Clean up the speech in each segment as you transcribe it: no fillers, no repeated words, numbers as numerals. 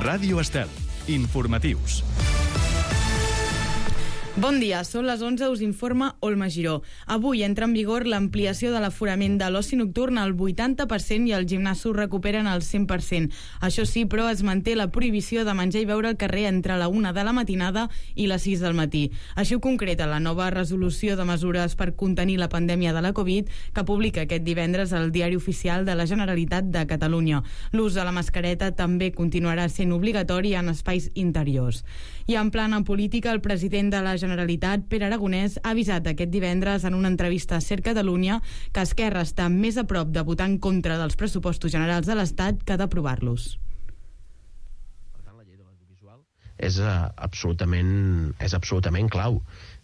Ràdio Estel. Informatius. Bon dia, són les 11, us informa Olma Giró. Avui entra en vigor l'ampliació de l'aforament de l'oci nocturn al 80% i els gimnasos recuperen el 100%. Això sí, però es manté la prohibició de menjar i beure al carrer entre la 1 de la matinada i les 6 del matí. Així ho concreta la nova resolució de mesures per contenir la pandèmia de la Covid que publica aquest divendres al Diari Oficial de la Generalitat de Catalunya. L'ús de la mascareta també continuarà sent obligatori en espais interiors. I en plana política, el president de la Generalitat, Pere Aragonès, ha avisat aquest divendres en una entrevista a SER Catalunya que Esquerra està més a prop de votar en contra dels pressupostos generals de l'Estat que d'aprovar-los. Per tant, la llei de l'audiovisual és absolutament clau.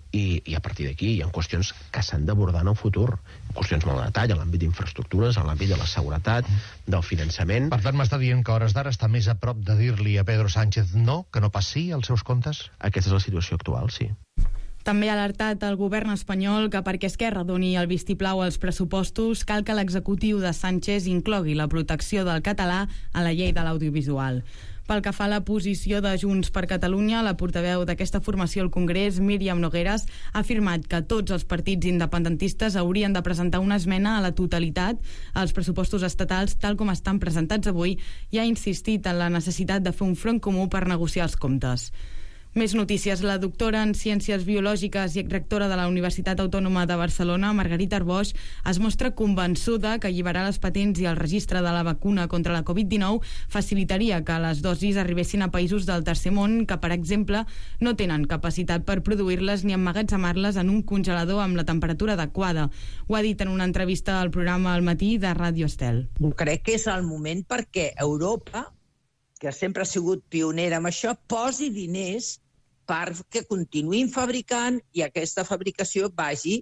I a partir d'aquí hi ha qüestions que s'han d'abordar en el futur, qüestions molt de detall, en l'àmbit d'infraestructures, en l'àmbit de la seguretat, del finançament. Per tant, m'està dient que a hores d'ara està més a prop de dir-li a Pedro Sánchez no, que no pas sí als seus comptes? Aquesta és la situació actual, sí. També ha alertat el govern espanyol que perquè Esquerra doni el vistiplau als pressupostos cal que l'executiu de Sánchez inclogui la protecció del català a la llei de l'audiovisual. Pel que fa a la posició de Junts per Catalunya, la portaveu d'aquesta formació al Congrés, Míriam Nogueras, ha afirmat que tots els partits independentistes haurien de presentar una esmena a la totalitat als pressupostos estatals tal com estan presentats avui i ha insistit en la necessitat de fer un front comú per negociar els comptes. Més notícies. La doctora en Ciències Biològiques i rectora de la Universitat Autònoma de Barcelona, Margarita Arboix, es mostra convençuda que alliberar les patents i el registre de la vacuna contra la Covid-19 facilitaria que les dosis arribessin a països del tercer món que, per exemple, no tenen capacitat per produir-les ni emmagatzemar-les en un congelador amb la temperatura adequada. Ho ha dit en una entrevista al programa Al matí de Ràdio Estel. Crec que és el moment perquè Europa, que sempre ha sigut pionera amb això, posi diners perquè continuïn fabricant i aquesta fabricació vagi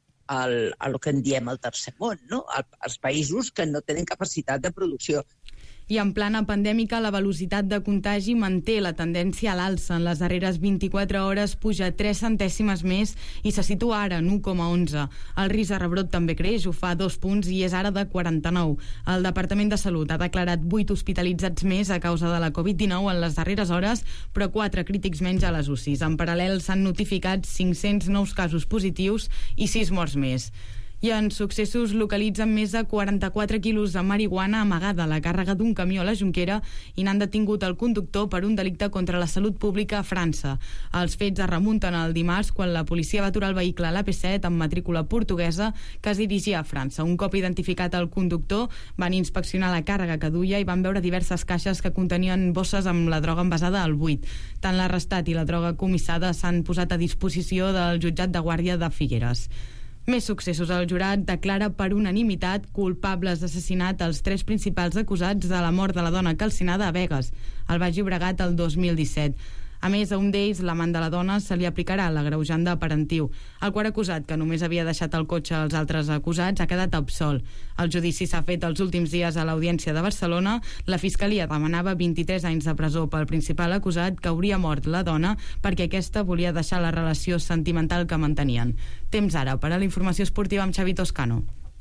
al que en diem el tercer món, no? Als països que no tenen capacitat de producció. I en plana pandèmica, la velocitat de contagi manté la tendència a l'alça. En les darreres 24 hores puja 3 centèsimes més i se situa ara en 1,11. El risc de rebrot també creix, ho fa 2 punts i és ara de 49. El Departament de Salut ha declarat 8 hospitalitzats més a causa de la Covid-19 en les darreres hores, però 4 crítics menys a les UCIs. En paral·lel s'han notificat 500 nous casos positius i 6 morts més. I en successos localitzen més de 44 quilos de marihuana amagada a la càrrega d'un camió a la Jonquera i n'han detingut el conductor per un delicte contra la salut pública a França. Els fets es remunten al dimarts quan la policia va aturar el vehicle a l'AP7 amb matrícula portuguesa que es dirigia a França. Un cop identificat el conductor, van inspeccionar la càrrega que duia i van veure diverses caixes que contenien bosses amb la droga envasada al buit. Tant l'arrestat i la droga comissada s'han posat a disposició del jutjat de guàrdia de Figueres. Més successos. El jurat declara per unanimitat culpables d'assassinat els 3 principals acusats de la mort de la dona calcinada a Begues, al Baix Llobregat, el 2017. A més, a un d'ells, l'amant de la dona, se li aplicarà l'agreujant de parentiu. El quart acusat, que només havia deixat el cotxe als altres acusats, ha quedat absolt. El judici s'ha fet els últims dies a l'Audiència de Barcelona. La Fiscalia demanava 23 anys de presó pel principal acusat, que hauria mort la dona perquè aquesta volia deixar la relació sentimental que mantenien. Temps ara per a la informació esportiva amb Xavi Toscano.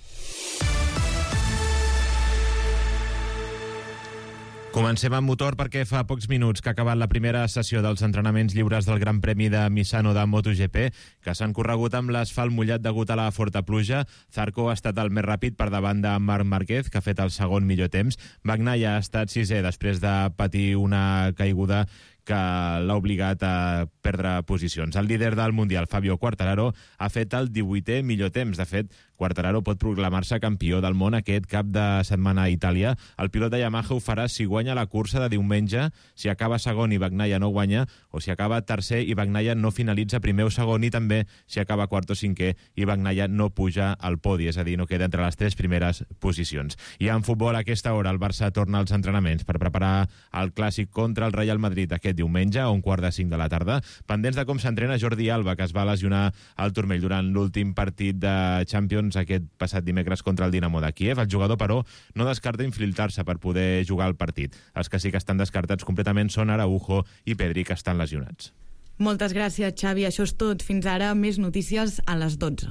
Comencem amb motor perquè fa pocs minuts que ha acabat la primera sessió dels entrenaments lliures del Gran Premi de Misano de MotoGP, que s'han corregut amb l'asfalt mullat degut a la forta pluja. Zarco ha estat el més ràpid per davant de Marc Márquez, que ha fet el segon millor temps. Bagnaia ha estat sisè després de patir una caiguda que l'ha obligat a perdre posicions. El líder del Mundial, Fabio Quartararo, ha fet el 18è millor temps. De fet, Quartararo pot proclamar-se campió del món aquest cap de setmana a Itàlia. El pilot de Yamaha ho farà si guanya la cursa de diumenge, si acaba segon i Bagnaia no guanya, o si acaba tercer i Bagnaia no finalitza primer o segon, i també si acaba quart o cinquè i Bagnaia no puja al podi, és a dir, no queda entre les 3 primeres posicions. I en futbol, a aquesta hora, el Barça torna als entrenaments per preparar el clàssic contra el Real Madrid aquest diumenge a 4:45 de la tarda. Pendents de com s'entrena Jordi Alba, que es va lesionar al turmell durant l'últim partit de Champions aquest passat dimecres contra el Dinamo de Kíev. El jugador, però, no descarta infiltrar-se per poder jugar al partit. Els que sí que estan descartats completament són Araujo i Pedri, que estan lesionats. Moltes gràcies, Xavi. Això és tot. Fins ara, més notícies a les 12.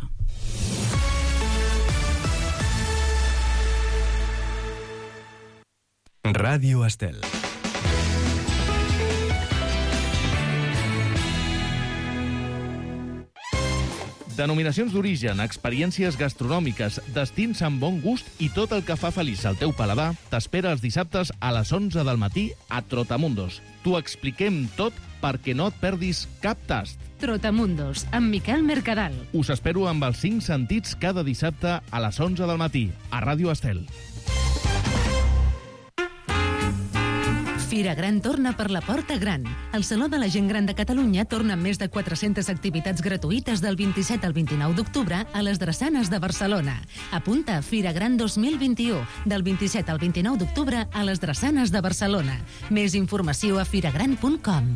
Ràdio Estel. Denominacions d'origen, experiències gastronòmiques, destins amb bon gust i tot el que fa feliç al teu paladar t'espera els dissabtes a les 11 del matí a Trotamundos. T'ho expliquem tot perquè no et perdis cap tast. Trotamundos, amb Miquel Mercadal. Us espero amb els 5 sentits cada dissabte a les 11 del matí a Ràdio Estel. Fira Gran torna per la Porta Gran. El Saló de la Gent Gran de Catalunya torna amb més de 400 activitats gratuïtes del 27 al 29 d'octubre a les Drassanes de Barcelona. Apunta a Fira Gran 2021, del 27 al 29 d'octubre a les Drassanes de Barcelona. Més informació a firagran.com.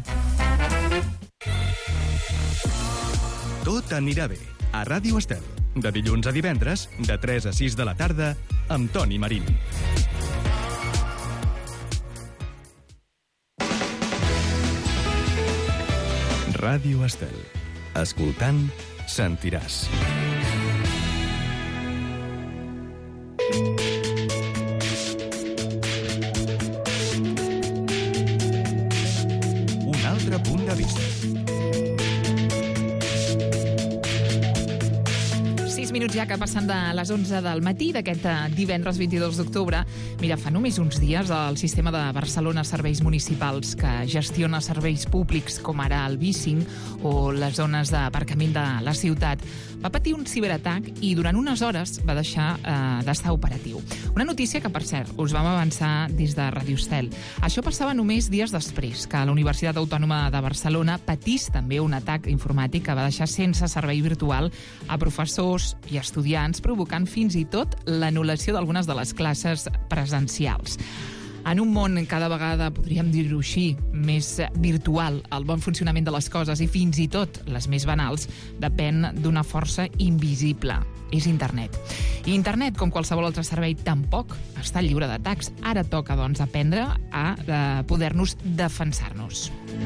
Tot anirà bé. A Ràdio Estel. De dilluns a divendres, de 3 a 6 de la tarda, amb Toni Marín. Ràdio Estel. Escoltant, sentiràs. Un altre punt de vista. 6 minuts ja que passen de les 11 del matí d'aquest divendres 22 d'octubre. Mira, fa només uns dies el sistema de Barcelona Serveis Municipals, que gestiona serveis públics com ara el bicing o les zones d'aparcament de la ciutat, va patir un ciberatac i durant unes hores va deixar d'estar operatiu. Una notícia que, per cert, us vam avançar des de Ràdio Estel. Això passava només dies després que la Universitat Autònoma de Barcelona patís també un atac informàtic que va deixar sense servei virtual a professors i estudiants, provocant fins i tot l'anul·lació d'algunes de les classes presencials. En un món cada vegada, podríem dir-ho així, més virtual, el bon funcionament de les coses i fins i tot les més banals depèn d'una força invisible. És internet. I internet, com qualsevol altre servei, tampoc està lliure d'atacs. Ara toca, doncs, aprendre a poder-nos defensar-nos.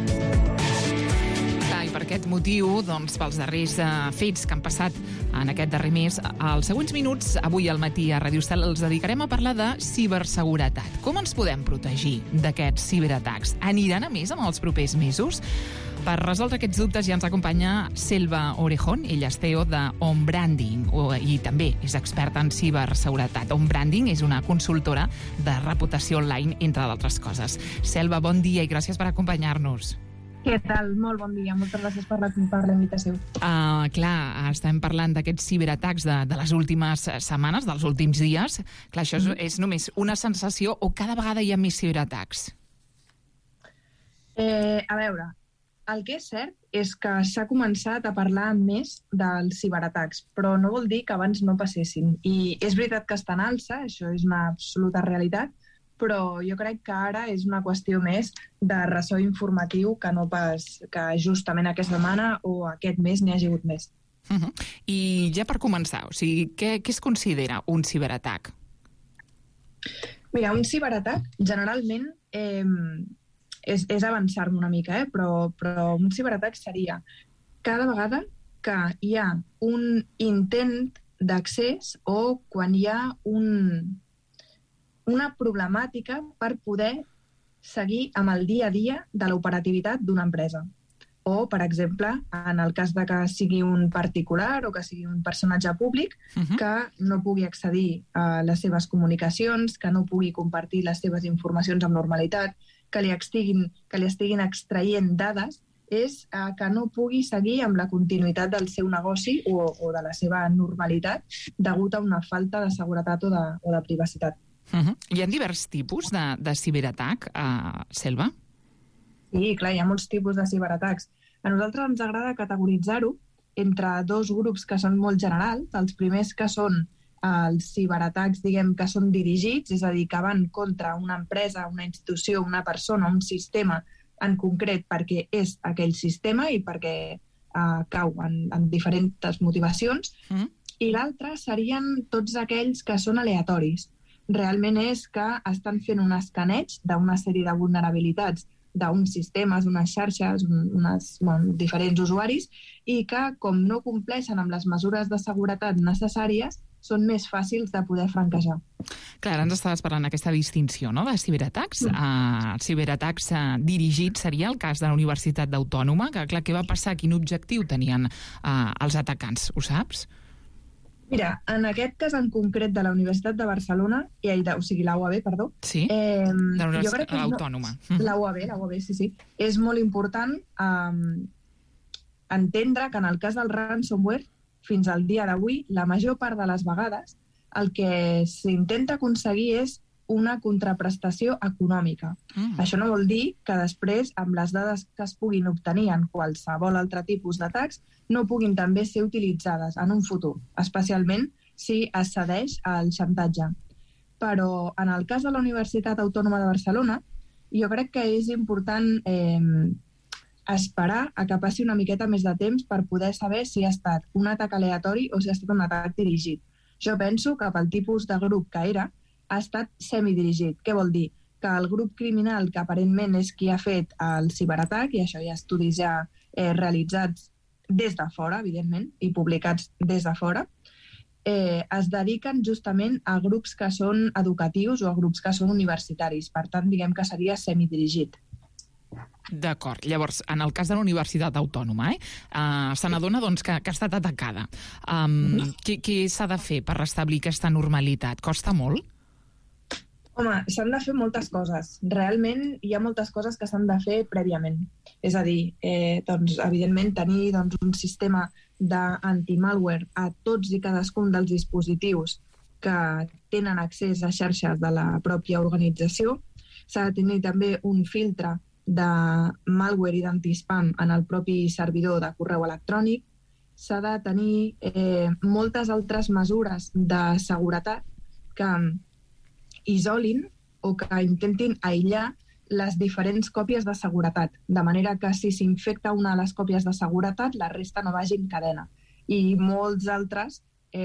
I per aquest motiu, doncs, pels darrers fets que han passat en aquest darrer mes, als següents minuts, avui al matí a Ràdio Estel, els dedicarem a parlar de ciberseguretat. Com ens podem protegir d'aquests ciberatacs? Aniran a més en els propers mesos? Per resoldre aquests dubtes ja ens acompanya Selva Orejón. Ella és CEO de On Branding i també és experta en ciberseguretat. On Branding és una consultora de reputació online, entre d'altres coses. Selva, bon dia i gràcies per acompanyar-nos. Què tal? Molt bon dia. Moltes gràcies per la invitació. Clar, estem parlant d'aquests ciberatacs de les últimes setmanes, dels últims dies. Clar, això és només una sensació o cada vegada hi ha més ciberatacs? A veure, el que és cert és que s'ha començat a parlar més dels ciberatacs, però no vol dir que abans no passessin. I és veritat que està en alça, això és una absoluta realitat, però jo crec que ara és una qüestió més de ressò informatiu que no pas que justament aquesta setmana o aquest mes n'hi hagi hagut més. I ja per començar, o sigui, què es considera un ciberatac? Mira, un ciberatac generalment és avançar-me una mica, però un ciberatac seria cada vegada que hi ha un intent d'accés o quan hi ha una problemàtica per poder seguir amb el dia a dia de l'operativitat d'una empresa. O, per exemple, en el cas de que sigui un particular o que sigui un personatge públic que no pugui accedir a les seves comunicacions, que no pugui compartir les seves informacions amb normalitat, que li estiguin extraient dades, és que no pugui seguir amb la continuïtat del seu negoci o de la seva normalitat degut a una falta de seguretat o de privacitat. Hi ha diversos tipus de ciberatac, Selva? Sí, clar, hi ha molts tipus de ciberatacs. A nosaltres ens agrada categoritzar-ho entre dos grups que són molt generals. Els primers que són els ciberatacs, diguem, que són dirigits, és a dir, que van contra una empresa, una institució, una persona, un sistema en concret perquè és aquell sistema i perquè cau en diferents motivacions. I l'altre serien tots aquells que són aleatoris. Realment és que estan fent un escaneig d'una sèrie de vulnerabilitats d'uns sistemes, unes xarxes, diferents usuaris, i que, com no compleixen amb les mesures de seguretat necessàries, són més fàcils de poder franquejar. Clar, ara ens estaves parlant d'aquesta distinció, no?, de ciberatacs. Ciberatacs dirigits seria el cas de la Universitat Autònoma, que, clar, què va passar? Quin objectiu tenien els atacants? Ho saps? Mira, en aquest cas en concret de la Universitat de Barcelona, o sigui, la UAB, perdó. Sí, de la Universitat Autònoma. La UAB, sí. És molt important entendre que en el cas del ransomware, fins al dia d'avui, la major part de les vegades, el que s'intenta aconseguir és una contraprestació econòmica. Això no vol dir que després, amb les dades que es puguin obtenir en qualsevol altre tipus d'atacs, no puguin també ser utilitzades en un futur, especialment si es cedeix al xantatge. Però en el cas de la Universitat Autònoma de Barcelona, jo crec que és important esperar a que passi una miqueta més de temps per poder saber si ha estat un atac aleatori o si ha estat un atac dirigit. Jo penso que pel tipus de grup que era, ha estat semidirigit. Què vol dir? Que el grup criminal, que aparentment és qui ha fet el ciberatac, i això hi ha estudis ja realitzats des de fora, evidentment, i publicats des de fora, es dediquen justament a grups que són educatius o a grups que són universitaris. Per tant, diguem que seria semidirigit. D'acord. Llavors, en el cas de la Universitat Autònoma, se n'adona doncs, que ha estat atacada. Què s'ha de fer per restablir aquesta normalitat? Costa molt? Home, s'han de fer moltes coses. Realment hi ha moltes coses que s'han de fer prèviament. És a dir, evidentment, tenir un sistema d'anti-malware a tots i cadascun dels dispositius que tenen accés a xarxes de la pròpia organització. S'ha de tenir també un filtre de malware i d'anti-spam en el propi servidor de correu electrònic. S'ha de tenir moltes altres mesures de seguretat que isolin o que intentin aïllar les diferents còpies de seguretat, de manera que si s'infecta una de les còpies de seguretat, la resta no vagi en cadena. I moltes altres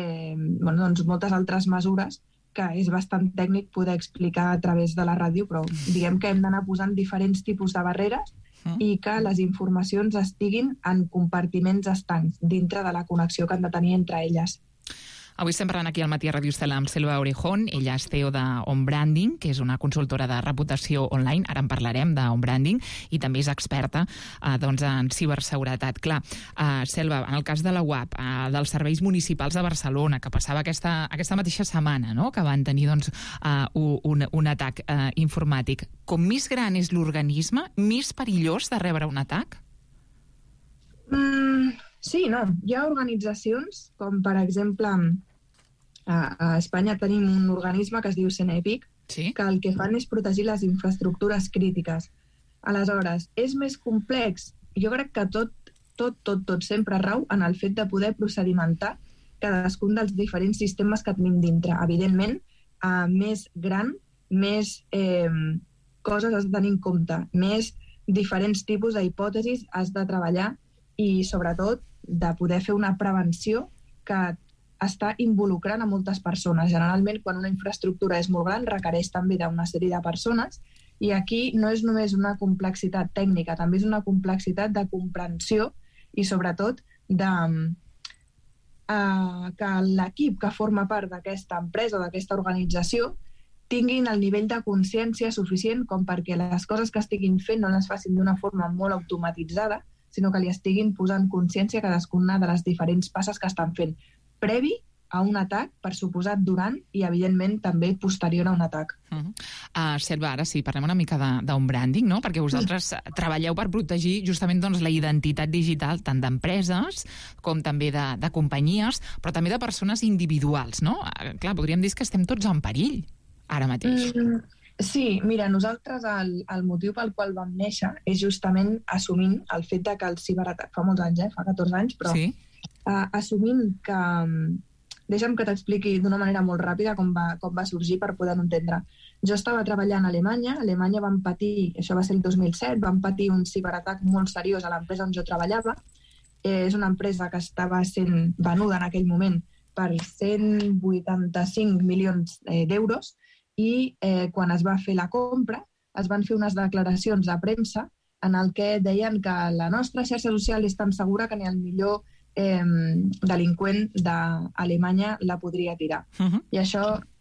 mesures que és bastant tècnic poder explicar a través de la ràdio, però diguem que hem d'anar posant diferents tipus de barreres i que les informacions estiguin en compartiments estancs dintre de la connexió que han de tenir entre elles. Avui estem parlant aquí al Matí a Ràdio Estel·la amb Selva Orejón. Ella és CEO d'On Branding, que és una consultora de reputació online. Ara en parlarem d'On Branding, i també és experta en ciberseguretat. Clar, Selva, en el cas de la UAB, dels serveis municipals de Barcelona, que passava aquesta mateixa setmana, no?, que van tenir un atac informàtic. Com més gran és l'organisme, més perillós de rebre un atac? Sí, no. Hi ha organitzacions, com per exemple a Espanya tenim un organisme que es diu CENEPIC, que el que fan és protegir les infraestructures crítiques. Aleshores, és més complex? Jo crec que tot sempre rau en el fet de poder procedimentar cadascun dels diferents sistemes que tenim dintre. Evidentment, més gran, més coses has de tenir en compte, més diferents tipus d'hipòtesis has de treballar i, sobretot, de poder fer una prevenció que està involucrant a moltes persones. Generalment, quan una infraestructura és molt gran, requereix també d'una sèrie de persones, i aquí no és només una complexitat tècnica, també és una complexitat de comprensió i, sobretot, que l'equip que forma part d'aquesta empresa o d'aquesta organització tinguin el nivell de consciència suficient com perquè les coses que estiguin fent no les facin d'una forma molt automatitzada, sinó que li estiguin posant consciència a cadascuna de les diferents passes que estan fent, previ a un atac, per suposat durant i, evidentment, també posterior a un atac. Selva, ara sí, parlem una mica d'On Branding, no?, perquè vosaltres treballeu per protegir justament la identitat digital tant d'empreses com també de companyies, però també de persones individuals, no? Clar, podríem dir que estem tots en perill ara mateix. Sí, mira, nosaltres el motiu pel qual vam néixer és justament assumint el fet de que el ciberatac, fa molts anys, fa 14 anys, però assumint que... Deixa'm que t'expliqui d'una manera molt ràpida com va sorgir per poder-ho entendre. Jo estava treballant a Alemanya vam patir, això va ser el 2007, vam patir un ciberatac molt seriós a l'empresa on jo treballava. És una empresa que estava sent venuda en aquell moment per 185 milions d'euros, i quan es va fer la compra es van fer unes declaracions a premsa en el que deien que la nostra xarxa social és tan segura que ni el millor delinqüent d'Alemanya la podria tirar. I això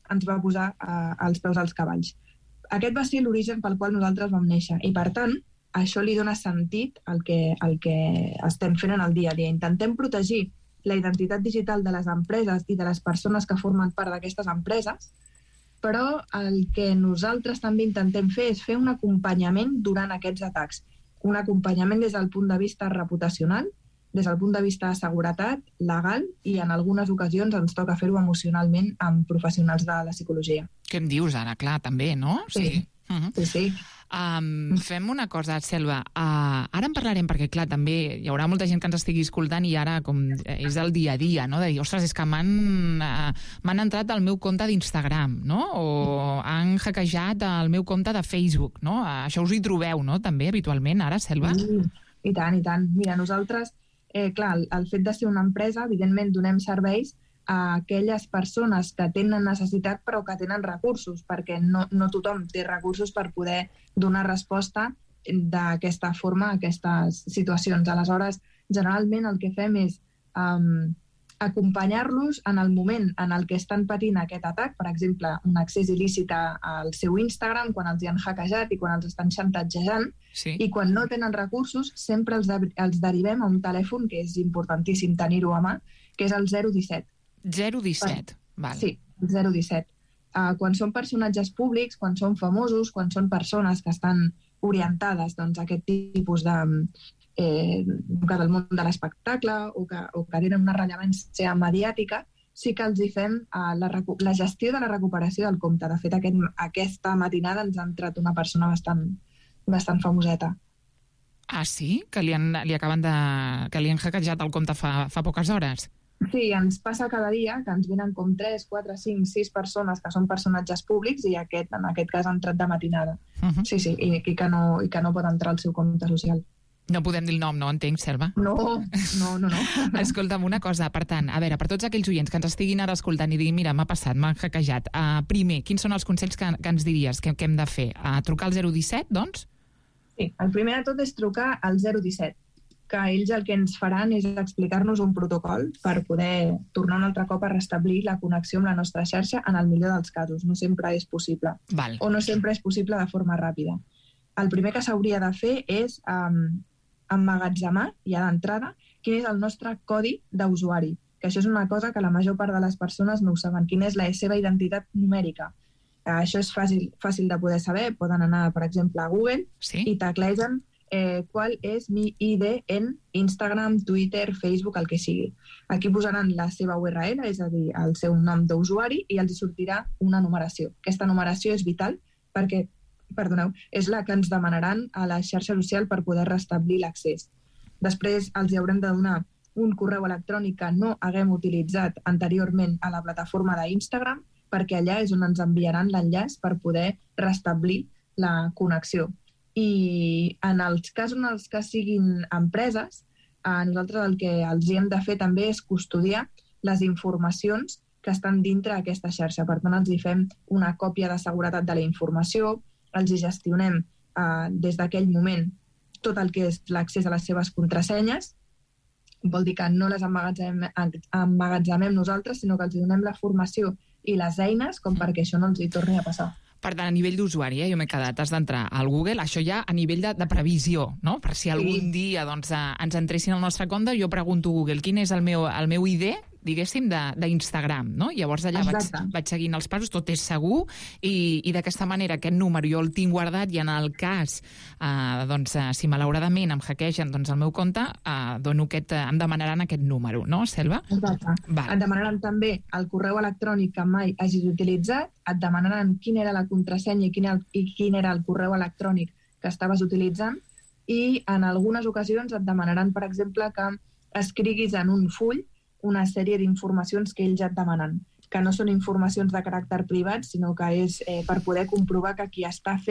ens va posar als peus als cavalls. Aquest va ser l'origen pel qual nosaltres vam néixer i, per tant, això li dona sentit al que estem fent en el dia a dia. Intentem protegir la identitat digital de les empreses i de les persones que formen part d'aquestes empreses, però el que nosaltres també intentem fer és fer un acompanyament durant aquests atacs. Un acompanyament des del punt de vista reputacional, des del punt de vista de seguretat, legal, i en algunes ocasions ens toca fer-ho emocionalment amb professionals de la psicologia. Què em dius ara? Clar, també, no? Sí. Sí. Fem una cosa, Selva. Ara en parlarem, perquè, clar, també hi haurà molta gent que ens estigui escoltant i ara com és el dia a dia, no? De dir, ostres, és que m'han entrat al meu compte d'Instagram, no? O han hackejat el meu compte de Facebook, no? Això us hi trobeu, no?, també, habitualment, ara, Selva? I tant, i tant. Mira, nosaltres, clar, el fet de ser una empresa, evidentment, donem serveis a aquelles persones que tenen necessitat però que tenen recursos, perquè no tothom té recursos per poder donar resposta d'aquesta forma a aquestes situacions. Aleshores, generalment el que fem és acompanyar-los en el moment en el que estan patint aquest atac, per exemple, un accés il·lícit al seu Instagram, quan els hi han hackejat i quan els estan xantatjejant, i quan no tenen recursos sempre els derivem a un telèfon que és importantíssim tenir-ho a mà, que és el 017. 017, val. Sí, 017. Quan són personatges públics, quan són famosos, quan són persones que estan orientades a aquest tipus del món de l'espectacle o que tenen una rellevància mediàtica, sí que els hi fem la gestió de la recuperació del compte. De fet, aquesta matinada ens ha entrat una persona bastant famoseta. Ah, sí? Que li han hackejat el compte fa poques hores? Sí, ens passa cada dia que ens venen com 3, 4, 5, 6 persones que són personatges públics i en aquest cas ha entrat de matinada. Sí, i que no pot entrar al seu compte social. No podem dir el nom, no entenc, Selva? No. Escolta'm, una cosa, per tant, a veure, per tots aquells oients que ens estiguin ara escoltant i diguin, mira, m'ha passat, m'han hackejat, primer, quins són els consells que ens diries que hem de fer? Trucar al 017, doncs? Sí, el primer de tot és trucar al 017, que ells el que ens faran és explicar-nos un protocol per poder tornar un altre cop a restablir la connexió amb la nostra xarxa en el millor dels casos. No sempre és possible. Val. O no sempre és possible de forma ràpida. El primer que s'hauria de fer és emmagatzemar, ja d'entrada, quin és el nostre codi d'usuari, que això és una cosa que la major part de les persones no ho saben, quina és la seva identitat numèrica. Això és fàcil de poder saber. Poden anar, per exemple, a Google i teclegen qual és mi ID en Instagram, Twitter, Facebook, el que sigui. Aquí posaran la seva URL, és a dir, el seu nom d'usuari, i els sortirà una numeració. Aquesta numeració és vital perquè, és la que ens demanaran a la xarxa social per poder restablir l'accés. Després els haurem de donar un correu electrònic que no haguem utilitzat anteriorment a la plataforma d'Instagram, perquè allà és on ens enviaran l'enllaç per poder restablir la connexió. I en els casos en els que siguin empreses, nosaltres el que els hem de fer també és custodiar les informacions que estan dintre d'aquesta xarxa. Per tant, els hi fem una còpia de seguretat de la informació, els hi gestionem des d'aquell moment tot el que és l'accés a les seves contrasenyes. Vol dir que no les emmagatzemem nosaltres, sinó que els donem la formació i les eines com perquè això no els hi torni a passar. Per tant, a nivell d'usuari, jo m'he quedat, has d'entrar al Google, això ja a nivell de previsió, no? Per si algun dia ens entressin al nostre compte, jo pregunto a Google quin és el meu ID, diguéssim, d'Instagram, no? Llavors allà vaig seguint els passos, tot és segur, i d'aquesta manera aquest número jo el tinc guardat i en el cas, si malauradament em hackegen el meu compte, em demanaran aquest número, no, Selva? Exacte. Et demanaran també el correu electrònic que mai hagis utilitzat, et demanaran quina era la contrasenya i quin era el correu electrònic que estaves utilitzant, i en algunes ocasions et demanaran, per exemple, que escriguis en un full una sèrie d'informacions que ells et demanen, que no són informacions de caràcter privat, sinó que és per poder comprovar que qui està fent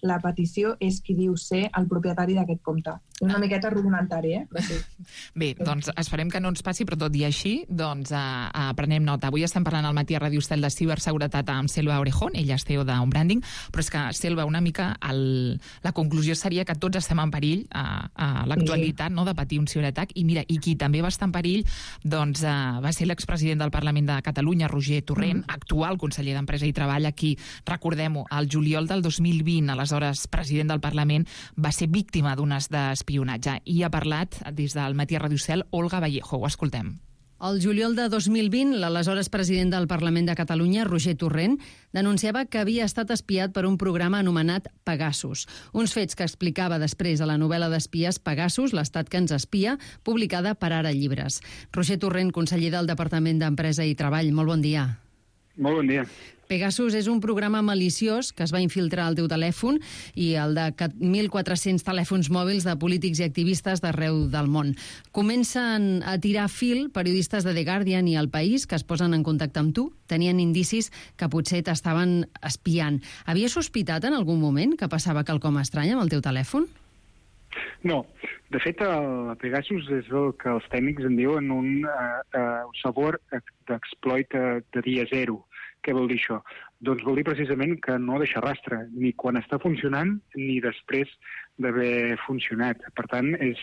la petició és qui diu ser el propietari d'aquest compte. És una miqueta rudimentari, Sí. Bé, doncs esperem que no ens passi, però tot i així, doncs prenem nota. Avui estem parlant al matí a Ràdio Estel de ciberseguretat amb Selva Orejón, ella és CEO d'On Branding, però és que, Selva, una mica la conclusió seria que tots estem en perill a l'actualitat, no?, de patir un ciberatac, i mira, i qui també va estar en perill doncs va ser l'expresident del Parlament de Catalunya, Roger Torrent, actual conseller d'Empresa i Treball, qui, recordem-ho, al juliol del 2020, aleshores president del Parlament, va ser víctima d'unes d'espionatge. I ha parlat des del matí a Ràdio Estel Olga Vallejo. Ho escoltem. El juliol de 2020, l'aleshores president del Parlament de Catalunya, Roger Torrent, denunciava que havia estat espiat per un programa anomenat Pegasus. Uns fets que explicava després a la novel·la d'espies Pegasus, l'estat que ens espia, publicada per Ara Llibres. Roger Torrent, conseller del Departament d'Empresa i Treball, molt bon dia. Molt bon dia. Pegasus és un programa maliciós que es va infiltrar al teu telèfon i el de 1.400 telèfons mòbils de polítics i activistes d'arreu del món. Comencen a tirar fil periodistes de The Guardian i El País que es posen en contacte amb tu. Tenien indicis que potser t'estaven espiant. Havies sospitat en algun moment que passava quelcom estrany amb el teu telèfon? No. De fet, el Pegasus és el que els tècnics en diuen un software d'exploit de dia zero. Què vol dir això? Doncs vol dir precisament que no deixa rastre, ni quan està funcionant ni després d'haver funcionat. Per tant, és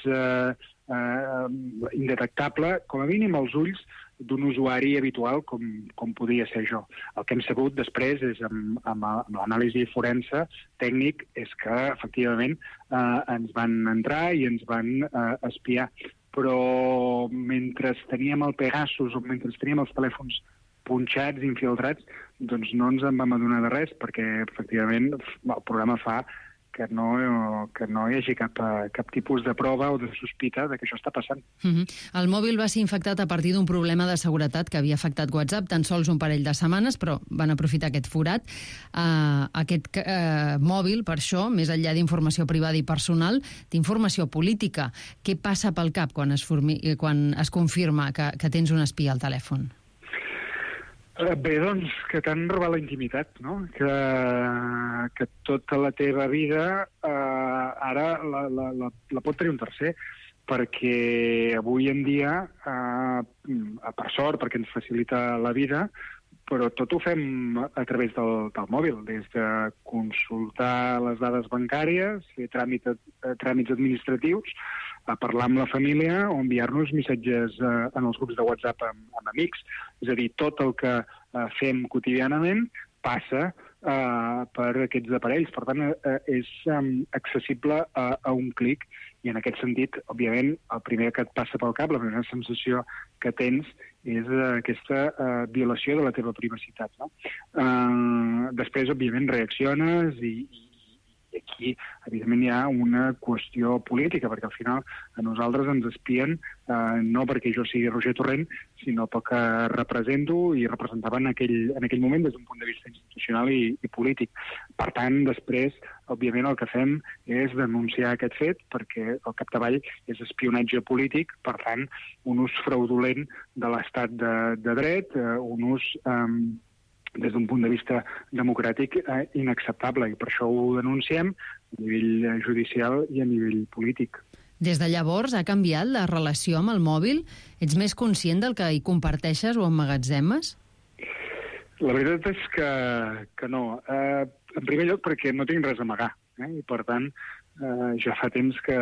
indetectable, com a mínim als ulls d'un usuari habitual com podia ser jo. El que hem sabut després és, amb l'anàlisi forense tècnic, és que efectivament ens van entrar i ens van espiar. Però mentre teníem el Pegasus o mentre teníem els telèfons punxats, infiltrats, doncs no ens en vam adonar de res, perquè efectivament el programa fa que no hi hagi cap tipus de prova o de sospita de que això està passant. El mòbil va ser infectat a partir d'un problema de seguretat que havia afectat WhatsApp tan sols un parell de setmanes, però van aprofitar aquest forat. Aquest mòbil, per això, més enllà d'informació privada i personal, d'informació política. Què passa pel cap quan es confirma que tens un espia al telèfon? Bé, doncs, que t'han robat la intimitat, no? Que tota la teva vida ara la pot tenir un tercer, perquè avui en dia, per sort, perquè ens facilita la vida, però tot ho fem a través del mòbil, des de consultar les dades bancàries, fer tràmits administratius, a parlar amb la família o enviar-nos missatges en els grups de WhatsApp amb amics. És a dir, tot el que fem quotidianament passa per aquests aparells. Per tant, és accessible a un clic i en aquest sentit, òbviament, el primer que et passa pel cap, la primera sensació que tens és aquesta violació de la teva privacitat. No? Després, òbviament, reacciones i aquí, evidentment, hi ha una qüestió política, perquè al final a nosaltres ens espien no perquè jo sigui Roger Torrent, sinó pel que represento i representava en aquell moment des d'un punt de vista institucional i polític. Per tant, després, òbviament, el que fem és denunciar aquest fet, perquè al capdavall és espionatge polític, per tant, un ús fraudulent de l'estat de dret, un ús des d'un punt de vista democràtic inacceptable, i per això ho denunciem a nivell judicial i a nivell polític. Des de llavors ha canviat la relació amb el mòbil? Ets més conscient del que hi comparteixes o emmagatzemes? La veritat és que no. En primer lloc perquè no tinc res a amagar, i per tant ja fa temps que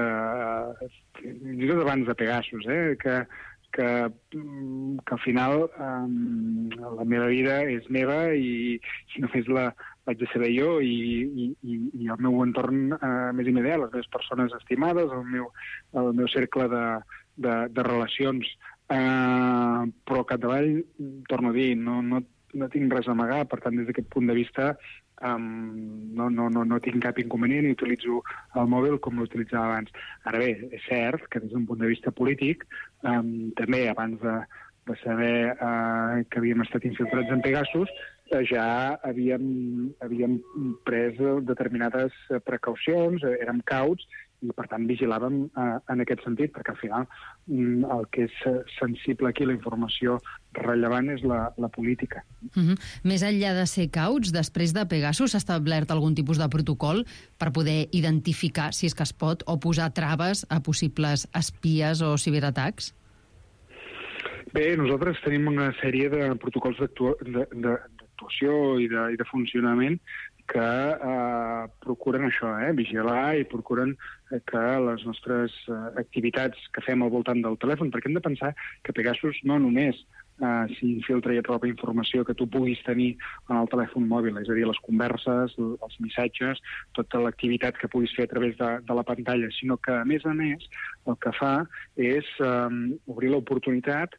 jo abans de Pegasus, que al final la meva vida és meva i només la vaig de saber jo i el meu entorn més immediat, les meves persones estimades, el meu cercle de relacions. Però al capdavall, torno a dir, no tinc res a amagar, per tant, des d'aquest punt de vista no tinc cap inconvenient i utilitzo el mòbil com l'utilitzava abans. Ara bé, és cert que des d'un punt de vista polític, també abans de saber que havíem estat infiltrats en Pegasus, ja havíem pres determinades precaucions, érem cauts i per tant vigilàvem en aquest sentit, perquè al final el que és sensible aquí, la informació rellevant, és la política. Més enllà de ser cauts, després de Pegasus s'ha establert algun tipus de protocol per poder identificar, si és que es pot, o posar traves a possibles espies o ciberatacs? Bé, nosaltres tenim una sèrie de protocols d'actuació i de funcionament que procuren això, vigilar, i procuren que les nostres activitats que fem al voltant del telèfon, perquè hem de pensar que Pegasus no només s'infiltra i atropa informació que tu puguis tenir en el telèfon mòbil, és a dir, les converses, els missatges, tota l'activitat que puguis fer a través de la pantalla, sinó que, a més, el que fa és obrir l'oportunitat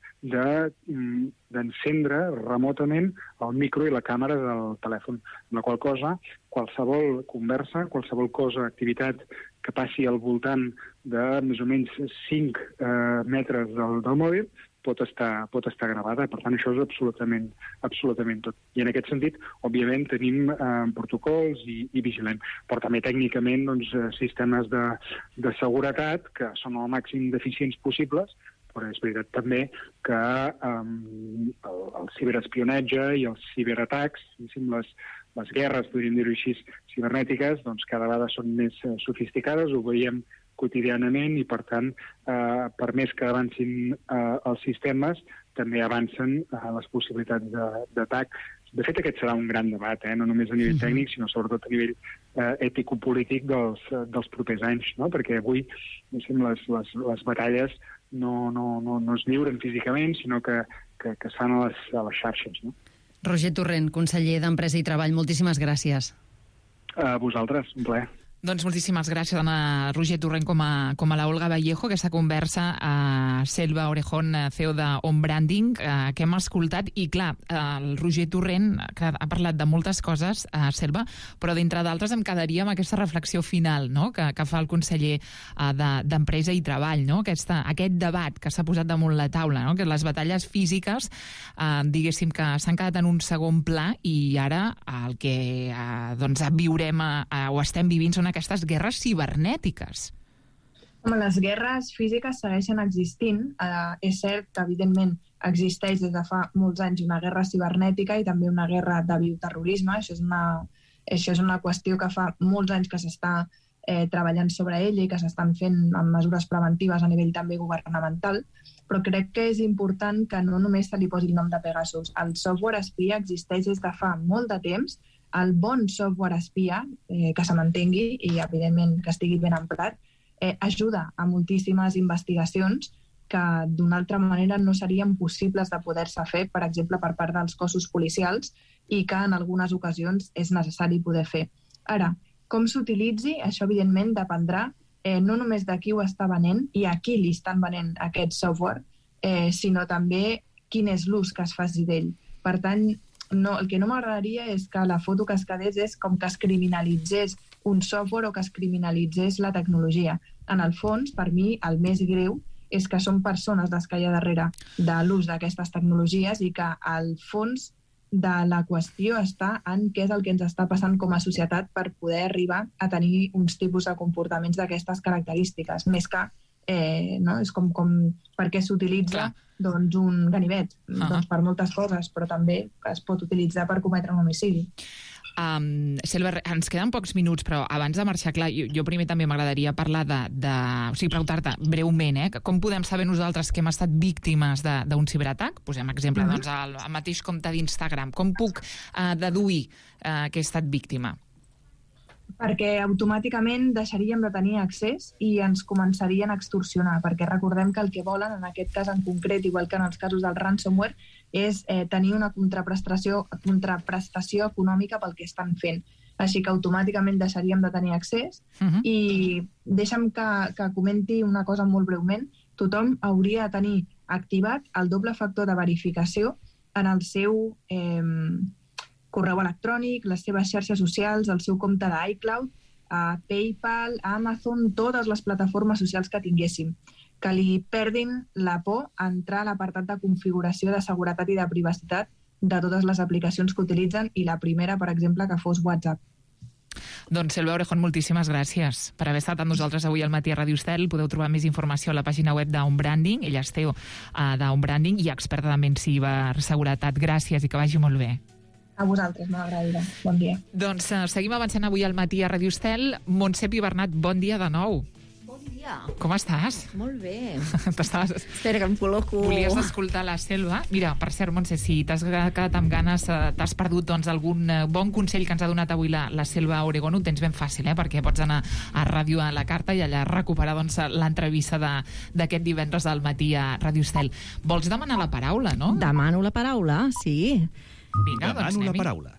d'encendre remotament el micro i la càmera del telèfon, amb la qual cosa qualsevol conversa, qualsevol cosa, activitat que passi al voltant de més o menys 5 metres del mòbil pot estar gravada. Per tant, això és absolutament tot. I en aquest sentit, òbviament, tenim protocols i vigilem. Però també tècnicament sistemes de seguretat que són al màxim d'eficients possibles, però és veritat també que el ciberespionatge i els ciberatacs, les guerres, podríem dir-ho així, cibernètiques, doncs cada vegada són més sofisticades, ho veiem quotidianament, i per tant, per més que avancin els sistemes, també avancen les possibilitats d'atac. De fet, aquest serà un gran debat, no només a nivell tècnic, sinó sobretot a nivell ètico-polític dels propers anys, no? Perquè avui les batalles no es lliuren físicament, sinó que es fan a les xarxes. No? Roger Torrent, conseller d'Empresa i Treball, moltíssimes gràcies. A vosaltres, un plaer. Doncs moltíssimes gràcies tant a Roger Torrent com a la Olga Vallejo, aquesta conversa a Selva Orejón, CEO de On Branding, que hem escoltat. I clar, el Roger Torrent ha parlat de moltes coses, Selva, però d'entre d'altres em quedaria amb aquesta reflexió final, no?, que fa el conseller d'Empresa i Treball, no?, aquest debat que s'ha posat damunt la taula, no?, que les batalles físiques, diguéssim, que s'han quedat en un segon pla, i ara el que viurem o estem vivint són aquestes guerres cibernètiques. Home, les guerres físiques segueixen existint. És cert que, evidentment, existeix des de fa molts anys una guerra cibernètica i també una guerra de bioterrorisme. Això és una qüestió que fa molts anys que s'està treballant sobre ella i que s'estan fent amb mesures preventives a nivell també governamental, però crec que és important que no només se li posi el nom de Pegasus. El software espia existeix des de fa molt de temps. El bon software espia, que se m'entengui i, evidentment, que estigui ben emprat, ajuda a moltíssimes investigacions que d'una altra manera no serien possibles de poder-se fer, per exemple, per part dels cossos policials, i que en algunes ocasions és necessari poder fer. Ara, com s'utilitzi, això evidentment dependrà no només de qui ho està venent i a qui li estan venent aquest software, sinó també quin és l'ús que es faci d'ell. Per tant, el que no m'agradaria és que la foto que es quedés és com que es criminalitzés un software o que es criminalitzés la tecnologia. En el fons, per mi, el més greu és que són persones les que hi ha darrere de l'ús d'aquestes tecnologies i que el fons de la qüestió està en què és el que ens està passant com a societat per poder arribar a tenir uns tipus de comportaments d'aquestes característiques, més que és com per què s'utilitza un ganivet, per moltes coses, però també es pot utilitzar per cometre un homicidi. Selva, ens queden pocs minuts, però abans de marxar, clar, jo primer també m'agradaria parlar o sigui, preguntar-te breument, com podem saber nosaltres que hem estat víctimes d'un ciberatac? Posem exemple, doncs, al mateix compte d'Instagram. Com puc deduir que he estat víctima? Perquè automàticament deixaríem de tenir accés i ens començarien a extorsionar, perquè recordem que el que volen, en aquest cas en concret, igual que en els casos del ransomware, és tenir una contraprestació econòmica pel que estan fent. Així que automàticament deixaríem de tenir accés. I deixa'm que comenti una cosa molt breument. Tothom hauria de tenir activat el doble factor de verificació en el seu correu electrònic, les seves xarxes socials, el seu compte d'iCloud, PayPal, Amazon, totes les plataformes socials que tinguéssim. Que li perdin la por a entrar a l'apartat de configuració de seguretat i de privacitat de totes les aplicacions que utilitzen, i la primera, per exemple, que fos WhatsApp. Doncs Sílvia Orejón, moltíssimes gràcies per haver estat amb nosaltres avui al matí a Ràdio Estel. Podeu trobar més informació a la pàgina web d'On Branding. Ella és CEO d'On Branding i experta també en ciberseguretat. Gràcies i que vagi molt bé. A vosaltres, molt agraïda. Bon dia. Doncs seguim avançant avui al matí a Ràdio Estel. Montse Pibernat, bon dia de nou. Com estàs? Molt bé. Espera, que em col·loco. Volies escoltar la Selva? Mira, per cert, Montse, si t'has quedat amb ganes, t'has perdut doncs, algun bon consell que ens ha donat avui la Selva Orejón, ho tens ben fàcil, perquè pots anar a Ràdio a la Carta i allà recuperar doncs, l'entrevista d'aquest divendres al matí a Ràdio Estel. Vols demanar la paraula, no? Demano la paraula, sí. Vinga, doncs Demano la anem-hi. paraula.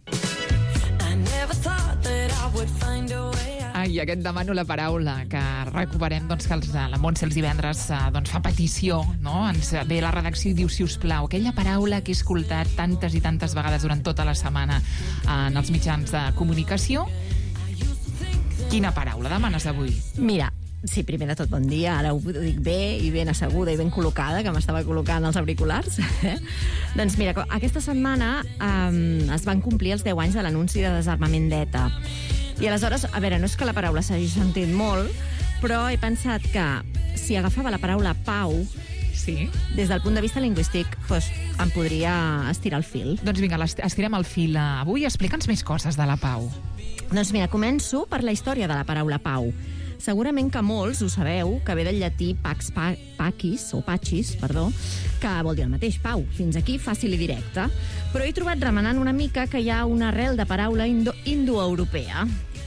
I aquest demano la paraula, que recuperem doncs, que la Montse els divendres doncs, fa petició, no? Ens ve a la redacció i diu, si us plau, aquella paraula que he escoltat tantes i tantes vegades durant tota la setmana en els mitjans de comunicació. Quina paraula demanes avui? Mira, sí, primer de tot, bon dia. Ara ho dic bé i ben asseguda i ben col·locada, que m'estava col·locant els auriculars. Doncs mira, aquesta setmana es van complir els 10 anys de l'anunci de desarmament d'ETA. I aleshores, a veure, no és que la paraula s'hagi sentit molt, però he pensat que si agafava la paraula pau, sí, des del punt de vista lingüístic, doncs em podria estirar el fil. Doncs vinga, estirem el fil avui. Explica'ns més coses de la pau. Doncs mira, començo per la història de la paraula pau. Segurament que molts ho sabeu, que ve del llatí pax pacis, que vol dir el mateix, pau. Fins aquí, fàcil i directe. Però he trobat remenant una mica que hi ha una arrel de paraula indoeuropea.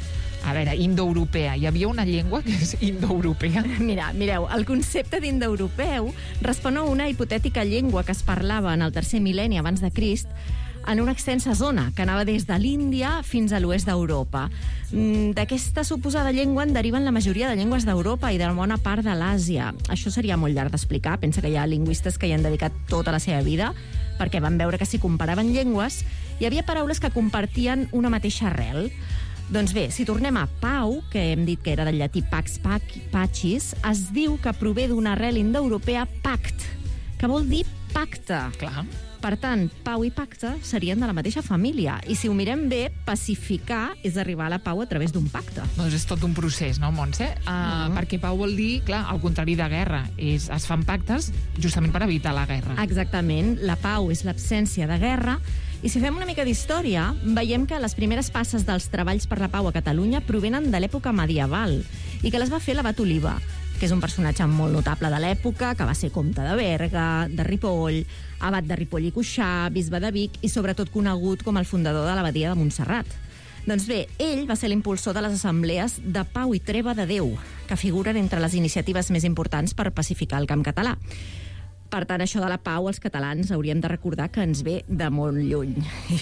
A veure, indoeuropea. Hi havia una llengua que és indoeuropea? Mireu, el concepte d'indoeuropeu respon a una hipotètica llengua que es parlava en el 3è mil·lenni abans de Crist en una extensa zona que anava des de l'Índia fins a l'oest d'Europa. D'aquesta suposada llengua en deriven la majoria de llengües d'Europa i de bona part de l'Àsia. Això seria molt llarg d'explicar. Pensa que hi ha lingüistes que hi han dedicat tota la seva vida perquè van veure que si comparaven llengües hi havia paraules que compartien una mateixa arrel. Doncs bé, si tornem a pau, que hem dit que era del llatí pax pacis, es diu que prové d'una arrel indoeuropea pact, que vol dir pacte. Clar. Per tant, pau i pacte serien de la mateixa família. I si ho mirem bé, pacificar és arribar a la pau a través d'un pacte. Doncs és tot un procés, no, Montse? Perquè pau vol dir, clar, el contrari de guerra. Es fan pactes justament per evitar la guerra. Exactament. La pau és l'absència de guerra. I si fem una mica d'història, veiem que les primeres passes dels treballs per la pau a Catalunya provenen de l'època medieval i que les va fer l'abat Oliba, que és un personatge molt notable de l'època, que va ser comte de Berga, de Ripoll, abat de Ripoll i Cuixà, bisbe de Vic i sobretot conegut com el fundador de l'abadia de Montserrat. Doncs bé, ell va ser l'impulsor de les assemblees de pau i treva de Déu, que figuren entre les iniciatives més importants per pacificar el camp català. Per tant, això de la pau, els catalans hauríem de recordar que ens ve de molt lluny.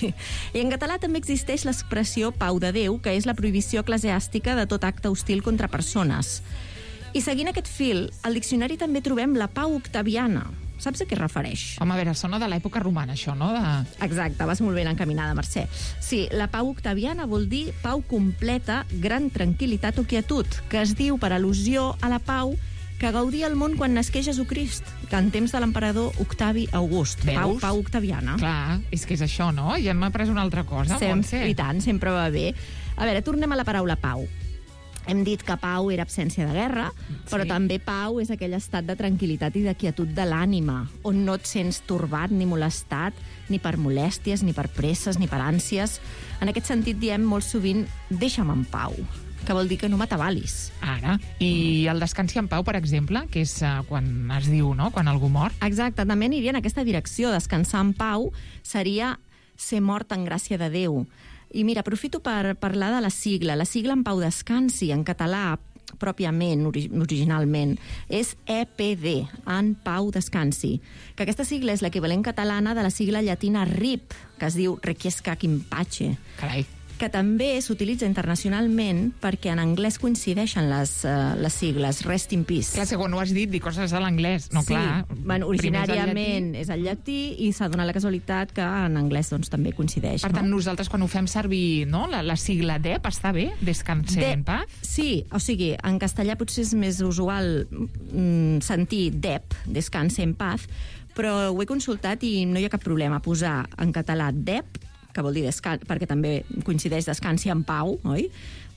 I en català també existeix l'expressió pau de Déu, que és la prohibició eclesiàstica de tot acte hostil contra persones. I seguint aquest fil, al diccionari també trobem la pau octaviana. Saps a què es refereix? Home, a veure, sona de l'època romana, això, no? Exacte, vas molt ben encaminada, Mercè. Sí, la pau octaviana vol dir pau completa, gran tranquil·litat o quietud, que es diu per al·lusió a la pau que gaudia el món quan nasqué Jesucrist, que en temps de l'emperador Octavi August. Veus? Pau octaviana. Clar, és que és això, no? Ja m'ha après una altra cosa, Montse. I tant, sempre va bé. A veure, tornem a la paraula pau. Hem dit que pau era absència de guerra, però també pau és aquell estat de tranquil·litat i de quietud de l'ànima, on no et sents torbat ni molestat, ni per molèsties, ni per presses, ni per ànsies. En aquest sentit diem molt sovint, deixa'm en pau, que vol dir que no m'atabalis. Ara. I el descansi en pau, per exemple, que és quan es diu, no?, quan algú mor. Exacte, també aniria en aquesta direcció. Descansar en pau seria ser mort en gràcia de Déu. I mira, aprofito per parlar de la sigla. La sigla en pau descansi, en català, pròpiament, originalment, és EPD, en pau descansi, que aquesta sigla és l'equivalent catalana de la sigla llatina RIP, que es diu Requiescat in pace. Carai. Que també s'utilitza internacionalment perquè en anglès coincideixen les sigles Rest in Peace. Clar, quan ho has dit, dic coses a l'anglès. No, sí, clar. Bueno, originàriament és el llatí i s'ha donat la casualitat que en anglès doncs, també coincideix. Per tant, nosaltres quan ho fem servir, no, la sigla DEP, està bé? Descanse en paz? Sí, o sigui, en castellà potser és més usual sentir DEP, Descanse en paz, però ho he consultat i no hi ha cap problema posar en català DEP, que vol dir perquè també coincideix descansi en pau, oi?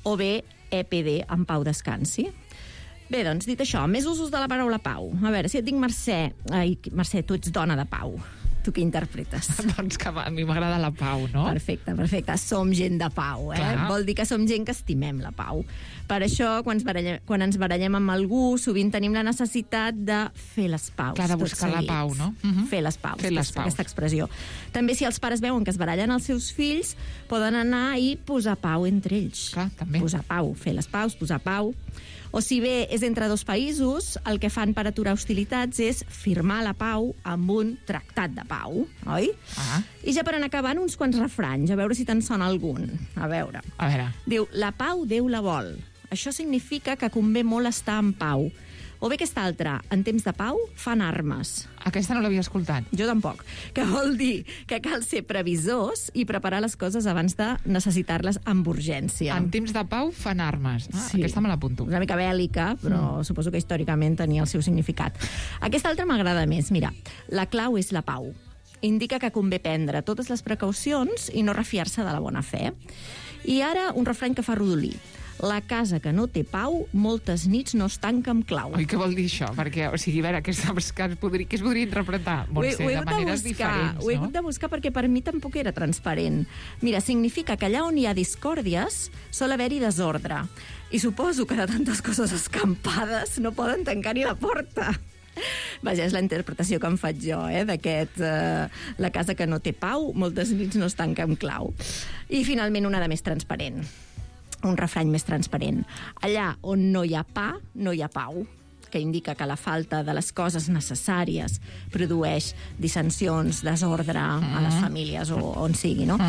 o bé EPD, en pau descansi. Bé, doncs, dit això, més usos de la paraula pau. A veure, si et dic Mercè... Ai, Mercè, tu ets dona de pau. Tu què interpretes? Doncs que a mi m'agrada la pau, no? Perfecte, perfecte. Som gent de pau, eh? Clar. Vol dir que som gent que estimem la pau. Per això, quan ens barallem amb algú, sovint tenim la necessitat de fer les paus. Clar, de buscar la pau, no? Fer les paus, Fer les paus. aquesta expressió. També, si els pares veuen que es barallen els seus fills, poden anar i posar pau entre ells. Clar, també. Posar pau, fer les paus, posar pau. O si bé és entre dos països, el que fan per aturar hostilitats és firmar la pau amb un tractat de pau, oi? Ah. I ja per anar acabant, uns quants refranys, a veure si te'n sona algun. A veure. Diu, la pau Déu la vol. Això significa que convé molt estar en pau. O bé aquesta altra, en temps de pau fan armes. Aquesta no l'havia escoltat. Jo tampoc. Que vol dir que cal ser previsors i preparar les coses abans de necessitar-les amb urgència. En temps de pau fan armes. Sí. Aquesta me l'apunto. Una mica bèl·lica, però suposo que històricament tenia el seu significat. Aquesta altra m'agrada més. Mira, la clau és la pau. Indica que convé prendre totes les precaucions i no refiar-se de la bona fe. I ara un refrany que fa rodolí. La casa que no té pau, moltes nits no es tanca amb clau. Oi, què vol dir això? Perquè, o sigui, a veure, què es podria interpretar, Montse, de maneres diferents, no? Ho he hagut de buscar perquè per mi tampoc era transparent. Mira, significa que allà on hi ha discòrdies sol haver-hi desordre. I suposo que de tantes coses escampades no poden tancar ni la porta. Vaja, és la interpretació que em faig jo, d'aquest la casa que no té pau, moltes nits no es tanca amb clau. I finalment una de més transparent. Un refrany més transparent. Allà on no hi ha pa, no hi ha pau, que indica que la falta de les coses necessàries produeix dissensions, desordre a les famílies o on sigui, no?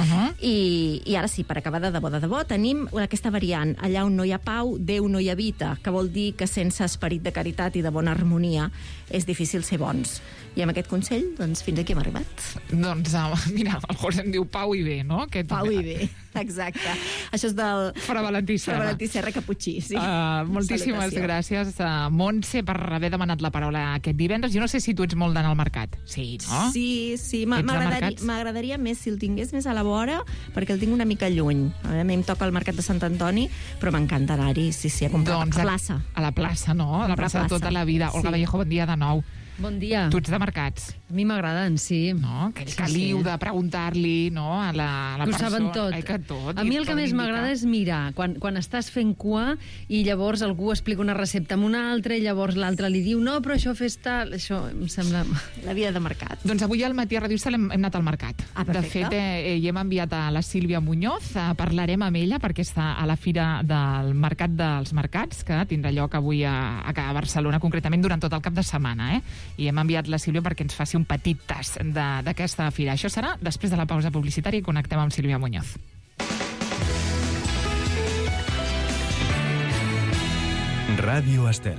I ara sí, per acabar de debò, tenim aquesta variant. Allà on no hi ha pau, Déu no hi habita, que vol dir que sense esperit de caritat i de bona harmonia és difícil ser bons. I amb aquest consell, doncs, fins aquí hem arribat. Doncs, mira, el José em diu pau i bé, no? Pau i bé, exacte. Això és del... Fra Valentí Serra. Fra Valentí Serra Caputxí, sí. Moltíssimes gràcies, Montse, per haver demanat la paraula aquest divendres. Jo no sé si tu ets molt d'anar al mercat. Sí, no? Sí. M'agradaria més si el tingués més a la vora, perquè el tinc una mica lluny. A mi em toca el mercat de Sant Antoni, però m'encanta anar-hi, sí, a comprar a la plaça. A la plaça, no? A la plaça de tota la vida. Olga Vallejo, bon dia de nou. Bon dia. Tu ets de mercats. A mi m'agraden, sí. No? Aquell caliu de preguntar-li, no?, a la persona. Ho saben tot. Que tot. A mi el que més m'agrada és mirar, quan estàs fent cua i llavors algú explica una recepta amb una altra i llavors l'altre li diu no, però això fes tal... Això em sembla... La vida de mercat. Doncs avui al matí a Ràdio Estel hem anat al mercat. Perfecte. De fet, hi hem enviat a la Sílvia Muñoz, parlarem amb ella perquè està a la Fira del Mercat dels Mercats, que tindrà lloc avui a Barcelona, concretament durant tot el cap de setmana, i hem enviat la Sílvia perquè ens faci un petit tast d'aquesta fira. Això serà després de la pausa publicitària i connectem amb Sílvia Muñoz. Ràdio Estel.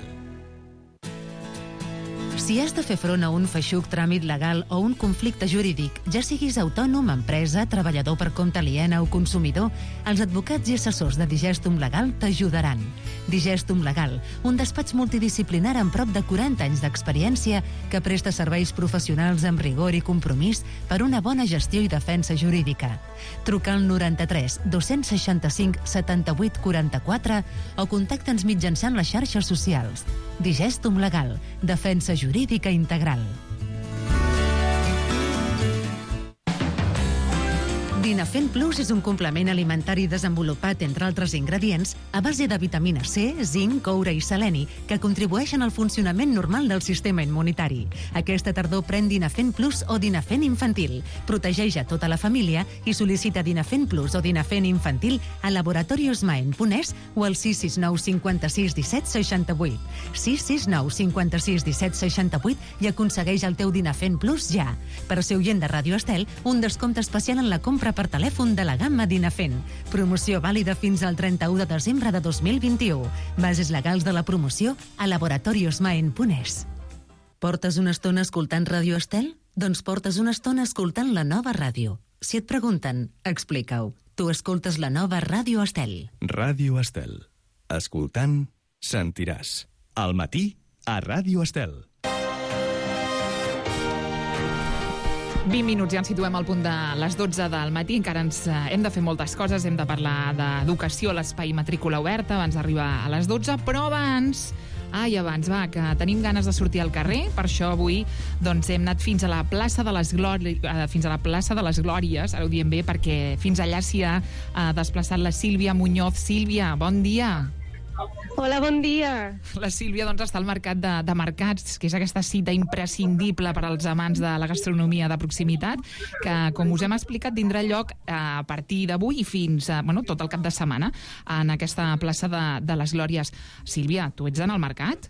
Si has de fer front a un feixuc tràmit legal o un conflicte jurídic, ja siguis autònom, empresa, treballador per compte aliena o consumidor, els advocats i assessors de Digestum Legal t'ajudaran. Digestum Legal, un despatx multidisciplinar amb prop de 40 anys d'experiència que presta serveis professionals amb rigor i compromís per una bona gestió i defensa jurídica. Truca al 93 265 78 44 o contacta'ns mitjançant les xarxes socials. Digestum Legal, defensa jurídica integral. Dinafen Plus és un complement alimentari desenvolupat, entre altres ingredients, a base de vitamina C, zinc, coure i seleni, que contribueixen al funcionament normal del sistema immunitari. Aquesta tardor pren Dinafen Plus o Dinafen Infantil. Protegeix a tota la família i sol·licita Dinafen Plus o Dinafen Infantil a laboratoriosmaen.es o al 669 56 17 68. 669 56 17 68 i aconsegueix el teu Dinafen Plus ja. Per ser oient de Ràdio Estel, un descompte especial en la compra per telèfon de la gamma Dinafen. Promoció vàlida fins al 31 de desembre de 2021. Bases legals de la promoció a laboratoriosmaen.es. Portes una estona escoltant Ràdio Estel? Doncs portes una estona escoltant la nova ràdio. Si et pregunten, explica-ho. Tu escoltes la nova Ràdio Estel. Ràdio Estel. Escoltant, sentiràs. Al matí, a Ràdio Estel. 20 minuts i ens situem al punt de les 12 del matí. Encara hem de fer moltes coses, hem de parlar d'educació a l'espai matrícula oberta abans d'arribar a les 12, però abans, que tenim ganes de sortir al carrer. Per això avui hem anat fins a la plaça de les Glòries, ara ho diem bé, perquè fins allà s'hi ha desplaçat la Sílvia Muñoz. Sílvia, bon dia. Hola, bon dia. La Sílvia està al mercat de mercats, que és aquesta cita imprescindible per als amants de la gastronomia de proximitat, que, com us hem explicat, tindrà lloc a partir d'avui i fins tot el cap de setmana en aquesta plaça de les Glòries. Sílvia, tu ets en el mercat?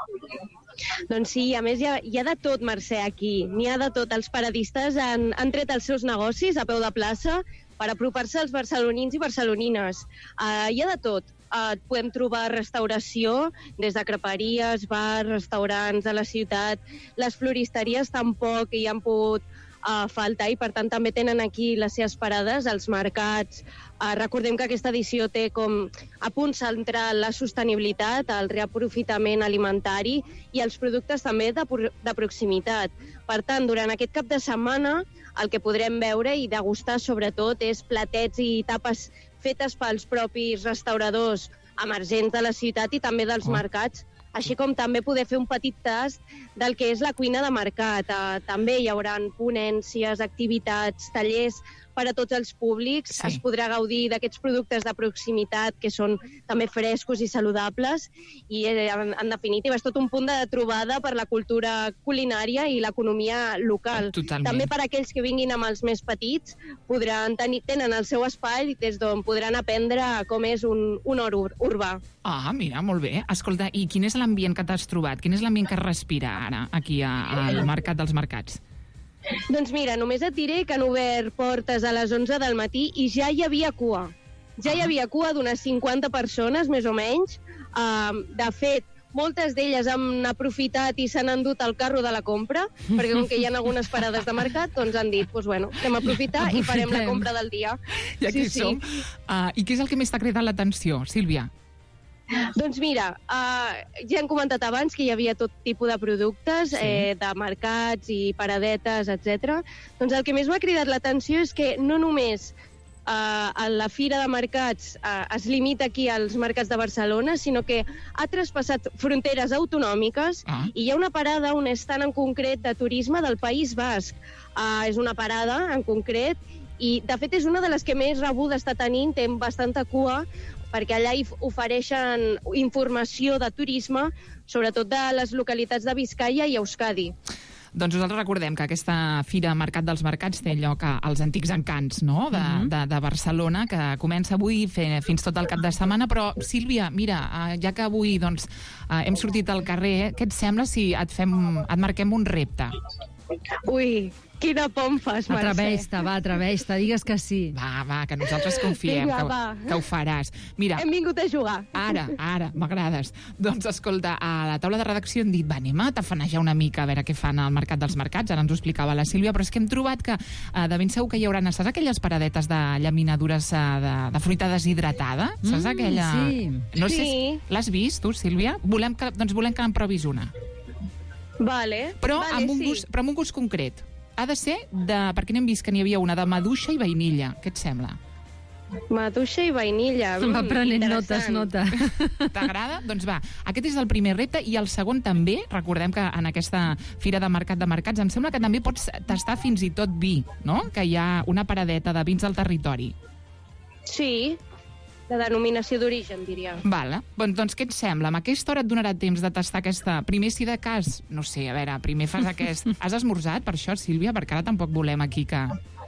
Doncs sí, a més hi ha de tot, Mercè, aquí. N'hi ha de tot. Els paradistes han tret els seus negocis a peu de plaça per apropar-se als barcelonins i barcelonines. Hi ha de tot. Podem trobar restauració, des de creperies, bars, restaurants de la ciutat. Les floristeries tampoc hi han pogut faltar i, per tant, també tenen aquí les seves parades, els mercats. Recordem que aquesta edició té com a punt central la sostenibilitat, el reaprofitament alimentari i els productes també de proximitat. Per tant, durant aquest cap de setmana, el que podrem veure i degustar sobretot és platets i tapes fetes pels propis restauradors emergents de la ciutat i també dels mercats, així com també poder fer un petit tast del que és la cuina de mercat. També hi haurà ponències, activitats, tallers per a tots els públics. Sí. Es podrà gaudir d'aquests productes de proximitat que són també frescos i saludables i, en definitiva, és tot un punt de trobada per la cultura culinària i l'economia local. Totalment. També per a aquells que vinguin amb els més petits tenen el seu espai des d'on podran aprendre com és un hort urbà. Mira, molt bé. Escolta, i quin és l'ambient que t'has trobat? Quin és l'ambient que es respira ara aquí al Mercat dels Mercats? Doncs mira, només et diré que han obert portes a les 11 del matí i ja hi havia cua. Ja hi havia cua d'unes 50 persones, més o menys. De fet, moltes d'elles han aprofitat i s'han endut el carro de la compra, perquè com que hi ha algunes parades de mercat, doncs han dit, anem a aprofitar i farem la compra del dia. Ja que hi som. I què és el que més t'ha cridat l'atenció, Sílvia? Doncs mira, ja hem comentat abans que hi havia tot tipus de productes, de mercats i paradetes, etc. Doncs el que més m'ha cridat l'atenció és que no només la Fira de Mercats es limita aquí als mercats de Barcelona, sinó que ha traspassat fronteres autonòmiques i hi ha una parada, un stand en concret de turisme del País Basc. És una parada en concret i, de fet, és una de les que més rebuda està tenint, té bastanta cua, perquè allà hi ofereixen informació de turisme, sobretot de les localitats de Biscaia i Euskadi. Doncs nosaltres recordem que aquesta Fira Mercat dels Mercats té lloc als antics encants, no?, de Barcelona, que comença avui fins tot el cap de setmana. Però, Sílvia, mira, ja que avui hem sortit al carrer, què et sembla si et marquem un repte? Ui, quina por em fas, Mercè. Atreveix-te, digues que sí. Va, que nosaltres confiem que ho faràs. Mira, hem vingut a jugar. Ara, m'agrades. Doncs escolta, a la taula de redacció hem dit, anem a tafanejar una mica a veure què fan al Mercat dels Mercats, ara ens ho explicava la Sílvia, però és que hem trobat que de ben segur que hi haurà, saps aquelles paradetes de llaminadures de fruita deshidratada? Saps aquella? Sí. No sé, l'has vist, tu, Sílvia? Volem que en provis una. Vale. Però amb un gust concret. Ha de ser perquè n'hem vist que n'hi havia una de maduixa i vainilla. Què et sembla? Maduixa i vainilla. Va prenent nota. T'agrada? Doncs va, aquest és el primer repte i el segon també, recordem que en aquesta Fira de Mercats em sembla que també pots tastar fins i tot vi, no? Que hi ha una paradeta de vins del territori. Sí, de denominació d'origen, diria. Vale. Doncs què et sembla? Amb aquesta hora et donarà temps de tastar aquesta... Primer, si de cas, no sé, a veure, primer fas aquest... Has esmorzat per això, Sílvia? Perquè ara tampoc volem aquí que...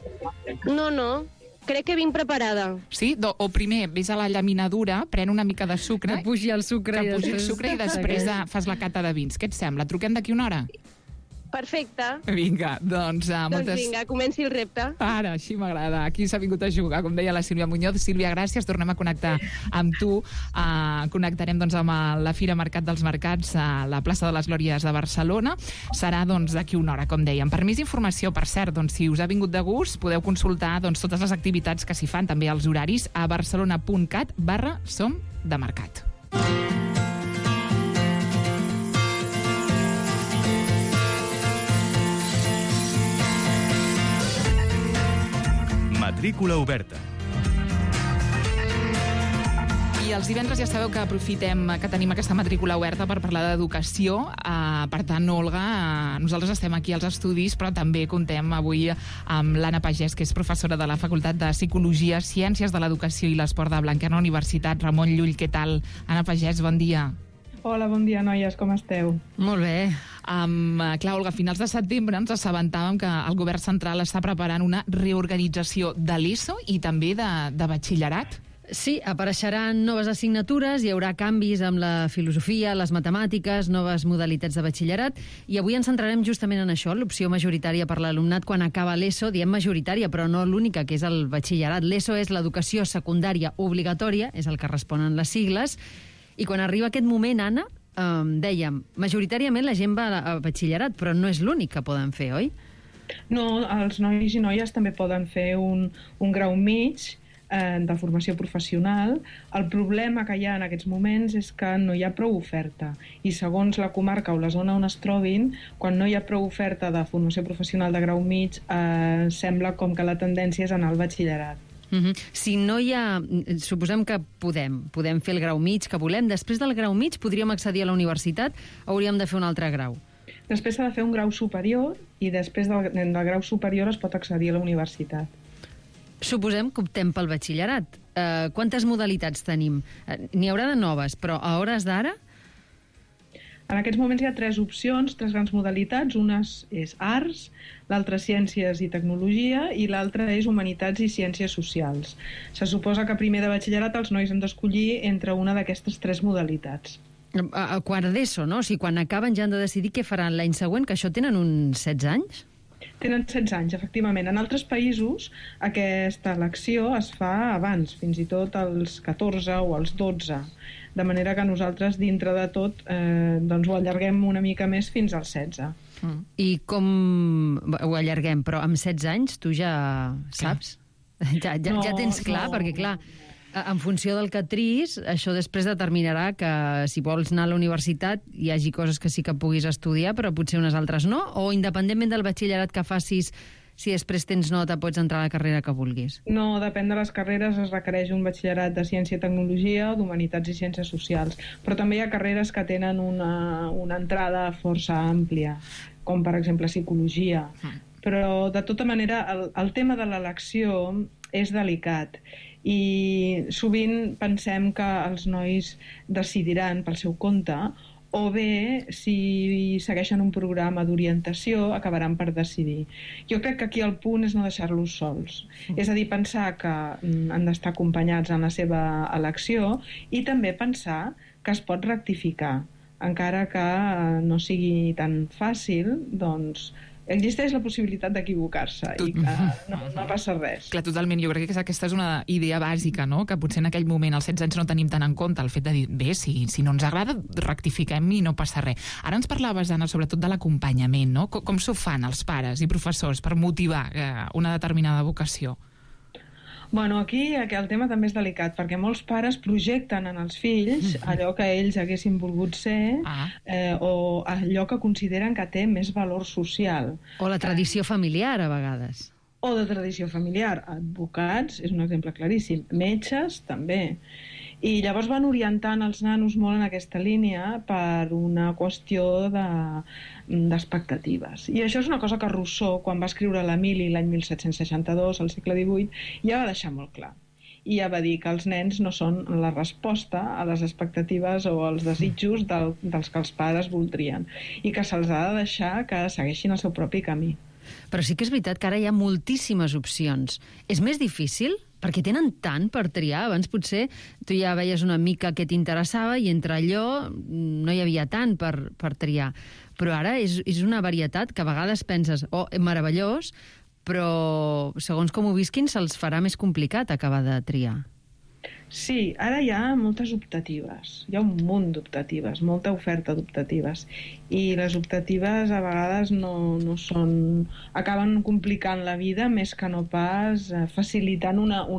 No, crec que vinc preparada. Sí? O primer, ves a la llaminadura, pren una mica de sucre... Que pugi el sucre i després fas la cata de vins. Què et sembla? Truquem d'aquí una hora? Perfecte. Vinga, doncs... Doncs vinga, comenci el repte. Ara, així m'agrada. Aquí s'ha vingut a jugar, com deia la Sílvia Muñoz. Sílvia, gràcies. Tornem a connectar amb tu. Connectarem amb la Fira Mercat dels Mercats a la plaça de les Glòries de Barcelona. Serà d'aquí una hora, com dèiem. Per més informació, per cert, si us ha vingut de gust, podeu consultar totes les activitats que s'hi fan, també els horaris, a barcelona.cat/som-de-mercat. Matrícula oberta. I els divendres ja sabeu que aprofitem que tenim aquesta matrícula oberta per parlar d'educació. Per tant, Olga, nosaltres estem aquí als estudis, però també contem avui amb l'Anna Pagès, que és professora de la Facultat de Psicologia, Ciències de l'Educació i l'Esport de Blanquerna Universitat Ramon Llull. Què tal? Anna Pagès, bon dia. Hola, bon dia, noies, com esteu? Molt bé. Clar, Olga, a finals de setembre ens assabentàvem que el govern central està preparant una reorganització de l'ESO i també de batxillerat. Sí, apareixeran noves assignatures, hi haurà canvis amb la filosofia, les matemàtiques, noves modalitats de batxillerat, i avui ens centrarem justament en això, l'opció majoritària per l'alumnat quan acaba l'ESO. Diem majoritària, però no l'única, que és el batxillerat. L'ESO és l'educació secundària obligatòria, és el que responen les sigles, i quan arriba aquest moment, Anna, dèiem, majoritàriament la gent va a batxillerat, però no és l'únic que poden fer, oi? No, els nois i noies també poden fer un grau mig de formació professional. El problema que hi ha en aquests moments és que no hi ha prou oferta, i segons la comarca o la zona on es trobin, quan no hi ha prou oferta de formació professional de grau mig, sembla com que la tendència és anar al batxillerat. Si no hi ha... Suposem que podem fer el grau mig que volem. Després del grau mig podríem accedir a la universitat o hauríem de fer un altre grau? Després s'ha de fer un grau superior i després del grau superior es pot accedir a la universitat. Suposem que optem pel batxillerat. Quantes modalitats tenim? N'hi haurà de noves, però a hores d'ara? En aquests moments hi ha 3 opcions, 3 grans modalitats. Una és arts, l'altra ciències i tecnologia i l'altra és humanitats i ciències socials. Se suposa que primer de batxillerat els nois han d'escollir entre una d'aquestes 3 modalitats. A quart d'ESO, no? O sigui, quan acaben ja han de decidir què faran l'any següent, que això tenen uns 16 anys? Tenen 16 anys, efectivament. En altres països aquesta elecció es fa abans, fins i tot als 14 o als 12. De manera que nosaltres, dintre de tot, doncs ho allarguem una mica més fins als 16. I com ho allarguem? Però amb 16 anys tu ja saps? Ja tens clar, perquè clar, en funció del que tris, això després determinarà que si vols anar a la universitat hi hagi coses que sí que puguis estudiar, però potser unes altres no? O independentment del batxillerat que facis, si després tens nota pots entrar a la carrera que vulguis? No, depèn de les carreres, es requereix un batxillerat de ciència i tecnologia o d'humanitats i ciències socials. Però també hi ha carreres que tenen una entrada força àmplia, com per exemple psicologia. Però de tota manera el tema de l'elecció és delicat i sovint pensem que els nois decidiran pel seu compte, o bé, si segueixen un programa d'orientació, acabaran per decidir. Jo crec que aquí el punt és no deixar-los sols. És a dir, pensar que han d'estar acompanyats en la seva elecció i també pensar que es pot rectificar. Encara que no sigui tan fàcil, doncs existeix la possibilitat d'equivocar-se i que no passa res. Clar, totalment. Jo crec que aquesta és una idea bàsica, no? Que potser en aquell moment, als 16 anys, no tenim tant en compte el fet de dir, bé, si no ens agrada, rectifiquem i no passa res. Ara ens parlaves, Anna, sobretot de l'acompanyament, no? Com s'ho fan els pares i professors per motivar una determinada vocació? Bueno, aquí el tema també és delicat, perquè molts pares projecten en els fills allò que ells haguessin volgut ser o allò que consideren que té més valor social. O la tradició familiar, a vegades. O de tradició familiar. Advocats és un exemple claríssim. Metges, també. I llavors van orientant els nanos molt en aquesta línia per una qüestió d'expectatives. I això és una cosa que Rousseau, quan va escriure l'Emili l'any 1762, al segle XVIII, ja va deixar molt clar. I ja va dir que els nens no són la resposta a les expectatives o als desitjos dels que els pares voldrien, i que se'ls ha de deixar que segueixin el seu propi camí. Però sí que és veritat que ara hi ha moltíssimes opcions. És més difícil? Perquè tenen tant per triar. Abans potser tu ja veies una mica què t'interessava i entre allò no hi havia tant per triar. Però ara és una varietat que a vegades penses, meravellós, però segons com ho visquin se'ls farà més complicat acabar de triar. Sí, ara hi ha moltes optatives. Hi ha un munt d'optatives, molta oferta d'optatives. I les optatives a vegades no són... acaben complicant la vida més que no pas facilitant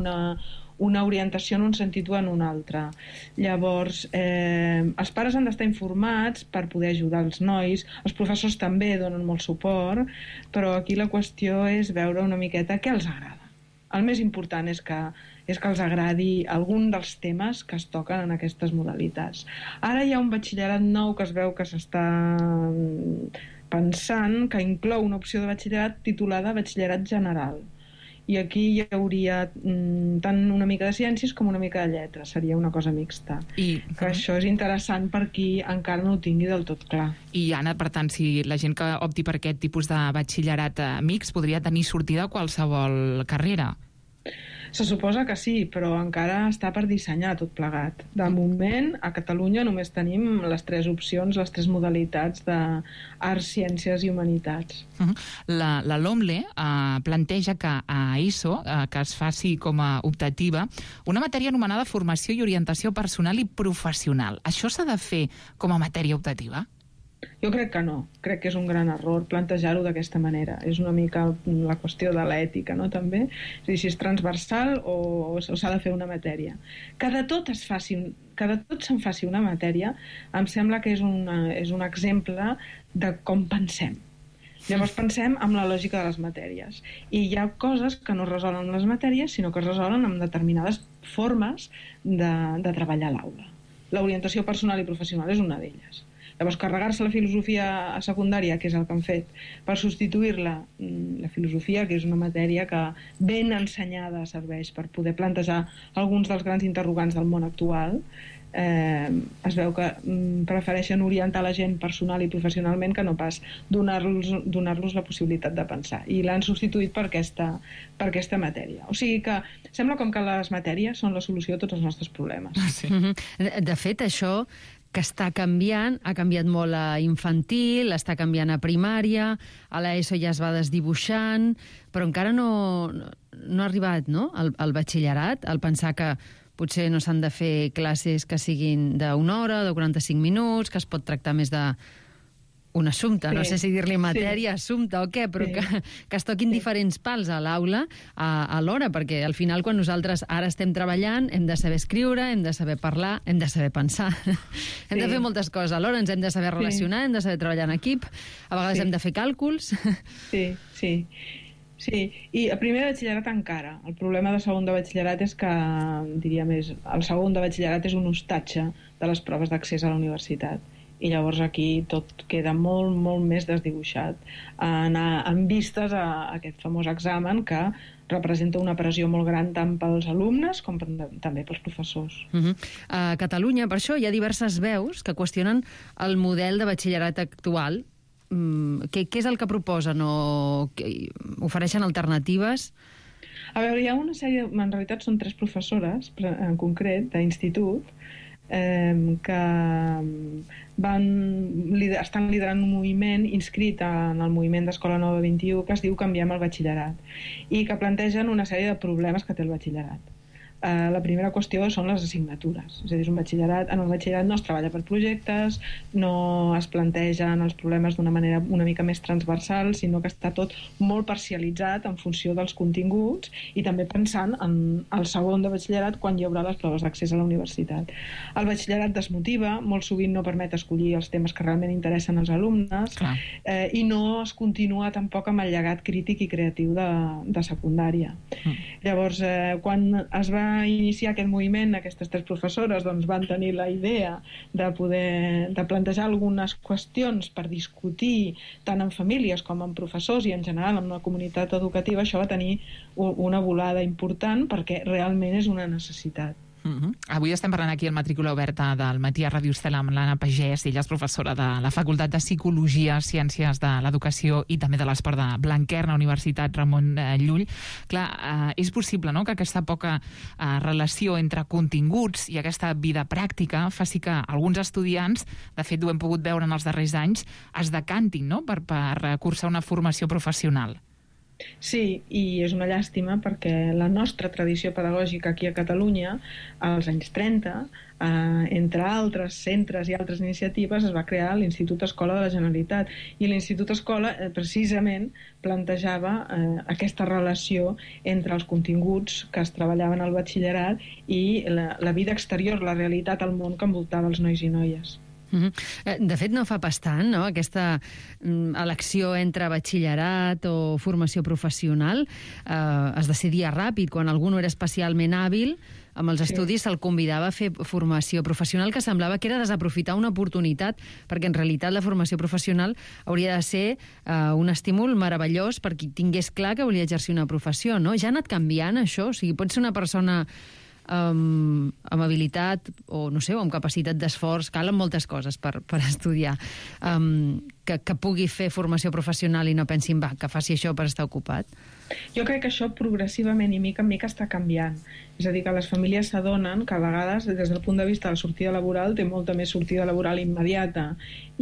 una orientació en un sentit o en un altre. Llavors, els pares han d'estar informats per poder ajudar els nois. Els professors també donen molt suport, però aquí la qüestió és veure una miqueta què els agrada el més important és que els agradi algun dels temes que es toquen en aquestes modalitats. Ara hi ha un batxillerat nou que es veu que s'està pensant, que inclou una opció de batxillerat titulada batxillerat general. I aquí hi hauria tant una mica de ciències com una mica de lletres, seria una cosa mixta. Que això és interessant per qui encara no ho tingui del tot clar. I Anna, per tant, si la gent que opti per aquest tipus de batxillerat mixt podria tenir sortida a qualsevol carrera? Se suposa que sí, però encara està per dissenyar tot plegat. De moment, a Catalunya només tenim les 3 opcions, les 3 modalitats d'arts, ciències i humanitats. La LOMLE planteja que a ESO, que es faci com a optativa, una matèria anomenada formació i orientació personal i professional. Això s'ha de fer com a matèria optativa? Jo crec que no. Crec que és un gran error plantejar-ho d'aquesta manera. És una mica la qüestió de l'ètica, no?, també. És a dir, si és transversal o s'ha de fer una matèria. Que de tot se'n faci una matèria, em sembla que és un exemple de com pensem. Llavors pensem amb la lògica de les matèries. I hi ha coses que no es resolen en les matèries, sinó que es resolen amb determinades formes de treballar a l'aula. L'orientació personal i professional és una d'elles. Llavors, carregar-se la filosofia a secundària, que és el que han fet, per substituir-la, la filosofia, que és una matèria que ben ensenyada serveix per poder plantejar alguns dels grans interrogants del món actual, es veu que prefereixen orientar la gent personal i professionalment que no pas donar-los la possibilitat de pensar. I l'han substituït per aquesta matèria. O sigui que sembla com que les matèries són la solució a tots els nostres problemes. Sí. De fet, això que està canviant, ha canviat molt a infantil, està canviant a primària, a l'ESO ja es va desdibuixant, però encara no ha arribat, no?, al batxillerat, al pensar que potser no s'han de fer classes que siguin d'una hora, de 45 minuts, que es pot tractar més d'un assumpte, no sé si dir-li matèria, assumpte o què, però que es toquin diferents pals a l'aula alhora, perquè al final quan nosaltres ara estem treballant hem de saber escriure, hem de saber parlar, hem de saber pensar, hem de fer moltes coses alhora, ens hem de saber relacionar, hem de saber treballar en equip, a vegades hem de fer càlculs. Sí, i a primer de batxillerat encara. El problema de segon de batxillerat és que, diria més, el segon de batxillerat és un hostatge de les proves d'accés a la universitat. I llavors aquí tot queda molt, molt més desdibuixat en vistes a aquest famós examen que representa una pressió molt gran tant pels alumnes com també pels professors. A Catalunya, per això, hi ha diverses veus que qüestionen el model de batxillerat actual. Què és el que proposen o ofereixen alternatives? A veure, hi ha una sèrie, en realitat són 3 professores en concret d'institut que estan liderant un moviment inscrit en el moviment d'Escola Nova 21 que es diu Canviem el batxillerat i que plantegen una sèrie de problemes que té el batxillerat. La primera qüestió són les assignatures. És a dir, en el batxillerat no es treballa per projectes, no es plantegen els problemes d'una manera una mica més transversal, sinó que està tot molt parcialitzat en funció dels continguts i també pensant en el segon de batxillerat quan hi haurà les proves d'accés a la universitat. El batxillerat desmotiva, molt sovint no permet escollir els temes que realment interessen als alumnes i no es continua tampoc amb el llegat crític i creatiu de secundària. Llavors, quan es va iniciar aquest moviment, aquestes 3 professores doncs van tenir la idea de plantejar algunes qüestions per discutir tant en famílies com en professors i en general en una comunitat educativa. Això va tenir una volada important perquè realment és una necessitat. Avui estem parlant aquí al Matrícula Oberta del Matí a Ràdio Estel amb l'Anna Pagès, ella és professora de la Facultat de Psicologia, Ciències de l'Educació i també de l'Esport de Blanquerna, Universitat Ramon Llull. Clar, és possible, no?, que aquesta poca relació entre continguts i aquesta vida pràctica faci que alguns estudiants, de fet ho hem pogut veure en els darrers anys, es decantin, no?, per cursar una formació professional. Sí, i és una llàstima perquè la nostra tradició pedagògica aquí a Catalunya, als anys 30, entre altres centres i altres iniciatives, es va crear l'Institut Escola de la Generalitat. I l'Institut Escola, precisament, plantejava aquesta relació entre els continguts que es treballaven al batxillerat i la vida exterior, la realitat al món que envoltava els nois i noies. De fet, no fa pas tant, no?, aquesta elecció entre batxillerat o formació professional es decidia ràpid. Quan algú no era especialment hàbil amb els estudis se'l convidava a fer formació professional, que semblava que era desaprofitar una oportunitat, perquè en realitat la formació professional hauria de ser un estímul meravellós per qui tingués clar que volia exercir una professió, no? Ja ha anat canviant això? O sigui, pots ser una persona amb habilitat o, no sé, o amb capacitat d'esforç, calen moltes coses per estudiar, que pugui fer formació professional i no pensin, que faci això per estar ocupat? Jo crec que això progressivament i mica en mica està canviant. És a dir, que les famílies s'adonen que a vegades, des del punt de vista de la sortida laboral, té molta més sortida laboral immediata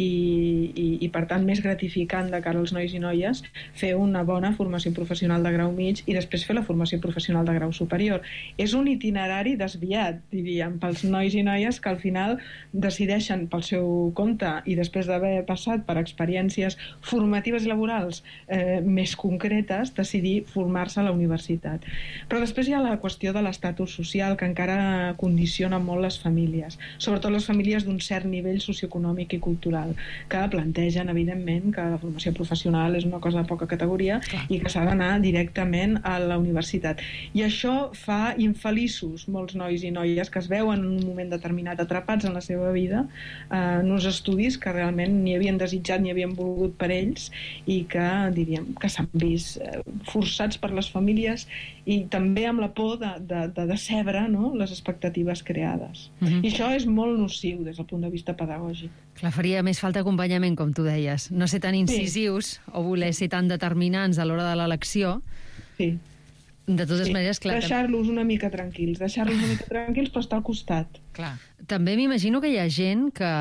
i per tant, més gratificant de cara als nois i noies fer una bona formació professional de grau mig i després fer la formació professional de grau superior. És un itinerari desviat, diríem, pels nois i noies que al final decideixen pel seu compte i després d'haver passat per experiències formatives i laborals més concretes, decidir formar-se a la universitat. Però després hi ha la qüestió de l'estatus social que encara condiciona molt les famílies, sobretot les famílies d'un cert nivell socioeconòmic i cultural, que plantegen, evidentment, que la formació professional és una cosa de poca categoria i que s'ha d'anar directament a la universitat. I això fa infeliços molts nois i noies que es veuen en un moment determinat atrapats en la seva vida en uns estudis que realment ni havien desitjat ni havien volgut per ells i que, diríem, que s'han vist forçats per les famílies i també amb la por de decebre, no?, les expectatives creades. I això és molt nociu des del punt de vista pedagògic. Clar, faria més falta acompanyament, com tu deies. No ser tan incisius o voler ser tan determinants a l'hora de l'elecció. Sí. De totes maneres, clar... Deixar-los una mica tranquils, però estar al costat. Clar. També m'imagino que hi ha gent que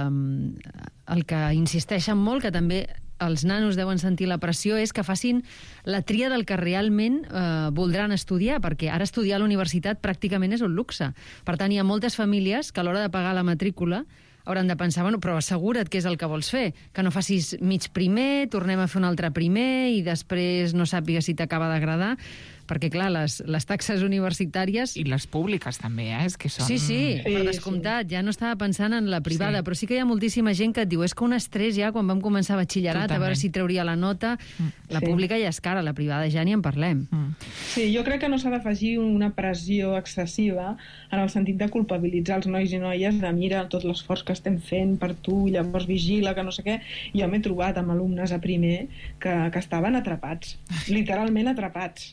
el que insisteixen molt, que també els nanos deuen sentir la pressió, és que facin la tria del que realment voldran estudiar, perquè ara estudiar a la universitat pràcticament és un luxe. Per tant, hi ha moltes famílies que a l'hora de pagar la matrícula hauran de pensar, bueno, però assegura't què és el que vols fer, que no facis mig primer, tornem a fer un altre primer i després no sàpigues si t'acaba d'agradar, perquè, clar, les taxes universitàries... I les públiques, també, és que són... Sí, per descomptat, ja no estava pensant en la privada, però sí que hi ha moltíssima gent que et diu és que un estrès ja, quan vam començar batxillerat, a veure si trauria la nota, la pública ja és cara, la privada ja ni en parlem. Sí, jo crec que no s'ha d'afegir una pressió excessiva en el sentit de culpabilitzar els nois i noies de mira tot l'esforç que estem fent per tu, llavors vigila, que no sé què. Jo m'he trobat amb alumnes a primer que estaven atrapats, literalment atrapats,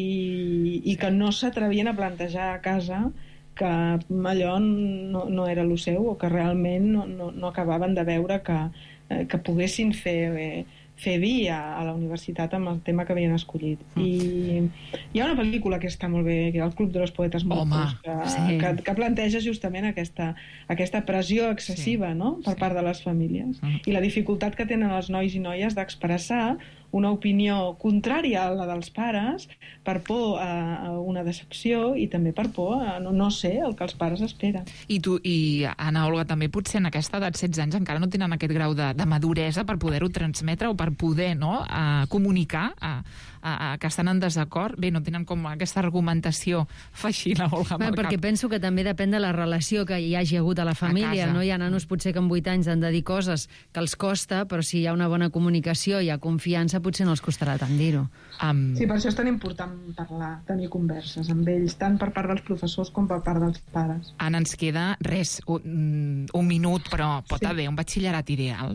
i que no s'atrevien a plantejar a casa que allò no era el seu o que realment no acabaven de veure que poguessin fer via a la universitat amb el tema que havien escollit. I hi ha una pel·lícula que està molt bé, que és El Club de los Poetes Muertos, que planteja justament aquesta pressió excessiva, no?, per part de les famílies i la dificultat que tenen els nois i noies d'expressar una opinió contrària a la dels pares per por a una decepció i també per por a no ser el que els pares esperen. I Anna Olga, també potser en aquesta edat, 16 anys, encara no tenen aquest grau de maduresa per poder-ho transmetre o per poder comunicar que estan en desacord. Bé, no tenen com aquesta argumentació feixina, Olga, amb el perquè cap. Penso que també depèn de la relació que hi hagi hagut a la família, no? Hi ha nanos potser que amb 8 anys han de dir coses que els costa, però si hi ha una bona comunicació, hi ha confiança, potser no els costarà tant dir-ho. Sí, per això és tan important parlar, tenir converses amb ells, tant per part dels professors com per part dels pares. Anna, ens queda res, un minut, però pot haver un batxillerat ideal?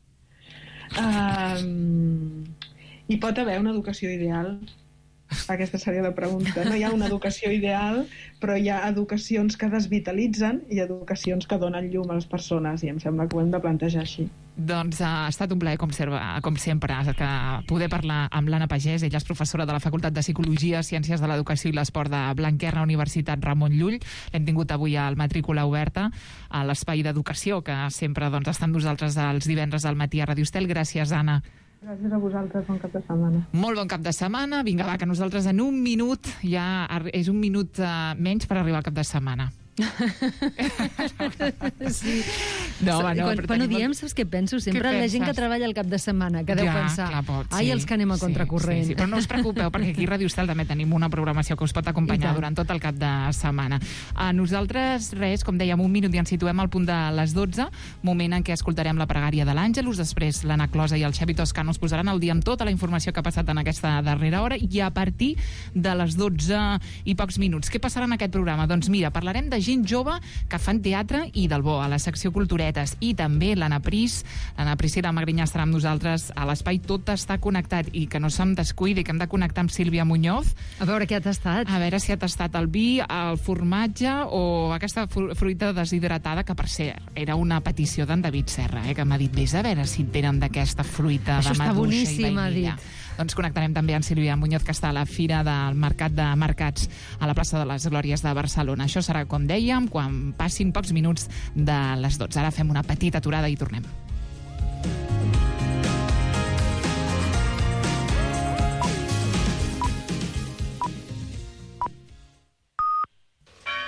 Hi pot haver una educació ideal? Aquesta seria la pregunta. No hi ha una educació ideal, però hi ha educacions que desvitalitzen i educacions que donen llum a les persones, i em sembla que ho hem de plantejar així. Doncs ha estat un plaer, com sempre, que poder parlar amb l'Anna Pagès. Ella és professora de la Facultat de Psicologia, Ciències de l'Educació i l'Esport de Blanquerna, Universitat Ramon Llull. L'hem tingut avui al Matrícula Oberta, a l'espai d'educació, que sempre està amb nosaltres els divendres al matí a Radio Estel. Gràcies, Anna. Gràcies a vosaltres, bon cap de setmana. Molt bon cap de setmana. Vinga, va, que nosaltres en un minut, ja és un minut menys per arribar al cap de setmana. Sí. No, home, no, Quan ho diem, saps què penso? Sempre la gent que treballa el cap de setmana, que deu pensar, ai, els que anem a contracorrent. Sí, però no us preocupeu, perquè aquí a Ràdio Estel també tenim una programació que us pot acompanyar durant tot el cap de setmana. A nosaltres, res, com dèiem, un minut i ens situem al punt de les 12, moment en què escoltarem la pregària de l'Àngelus, després l'Anna Closa i el Xavi Toscano es posaran al dia amb tota la informació que ha passat en aquesta darrera hora, i a partir de les 12 i pocs minuts. Què passarà en aquest programa? Doncs mira, parlarem de gent jove que fan teatre i del bo, a la secció Culturetes, i també l'Anna Priscila Magrinyà estarà amb nosaltres a l'espai Tot està connectat, i que no se'm descuidi, que hem de connectar amb Sílvia Muñoz. A veure què ha tastat. A veure si ha tastat el vi, el formatge o aquesta fruita deshidratada, que per cert era una petició d'en David Serra, que m'ha dit, vés a veure si tenen d'aquesta fruita de maduixa i vainilla. Doncs connectarem també amb Sílvia Muñoz, que està a la Fira del Mercat de Mercats a la plaça de les Glòries de Barcelona. Això serà, com dèiem, quan passin pocs minuts de les 12. Ara fem una petita aturada i tornem.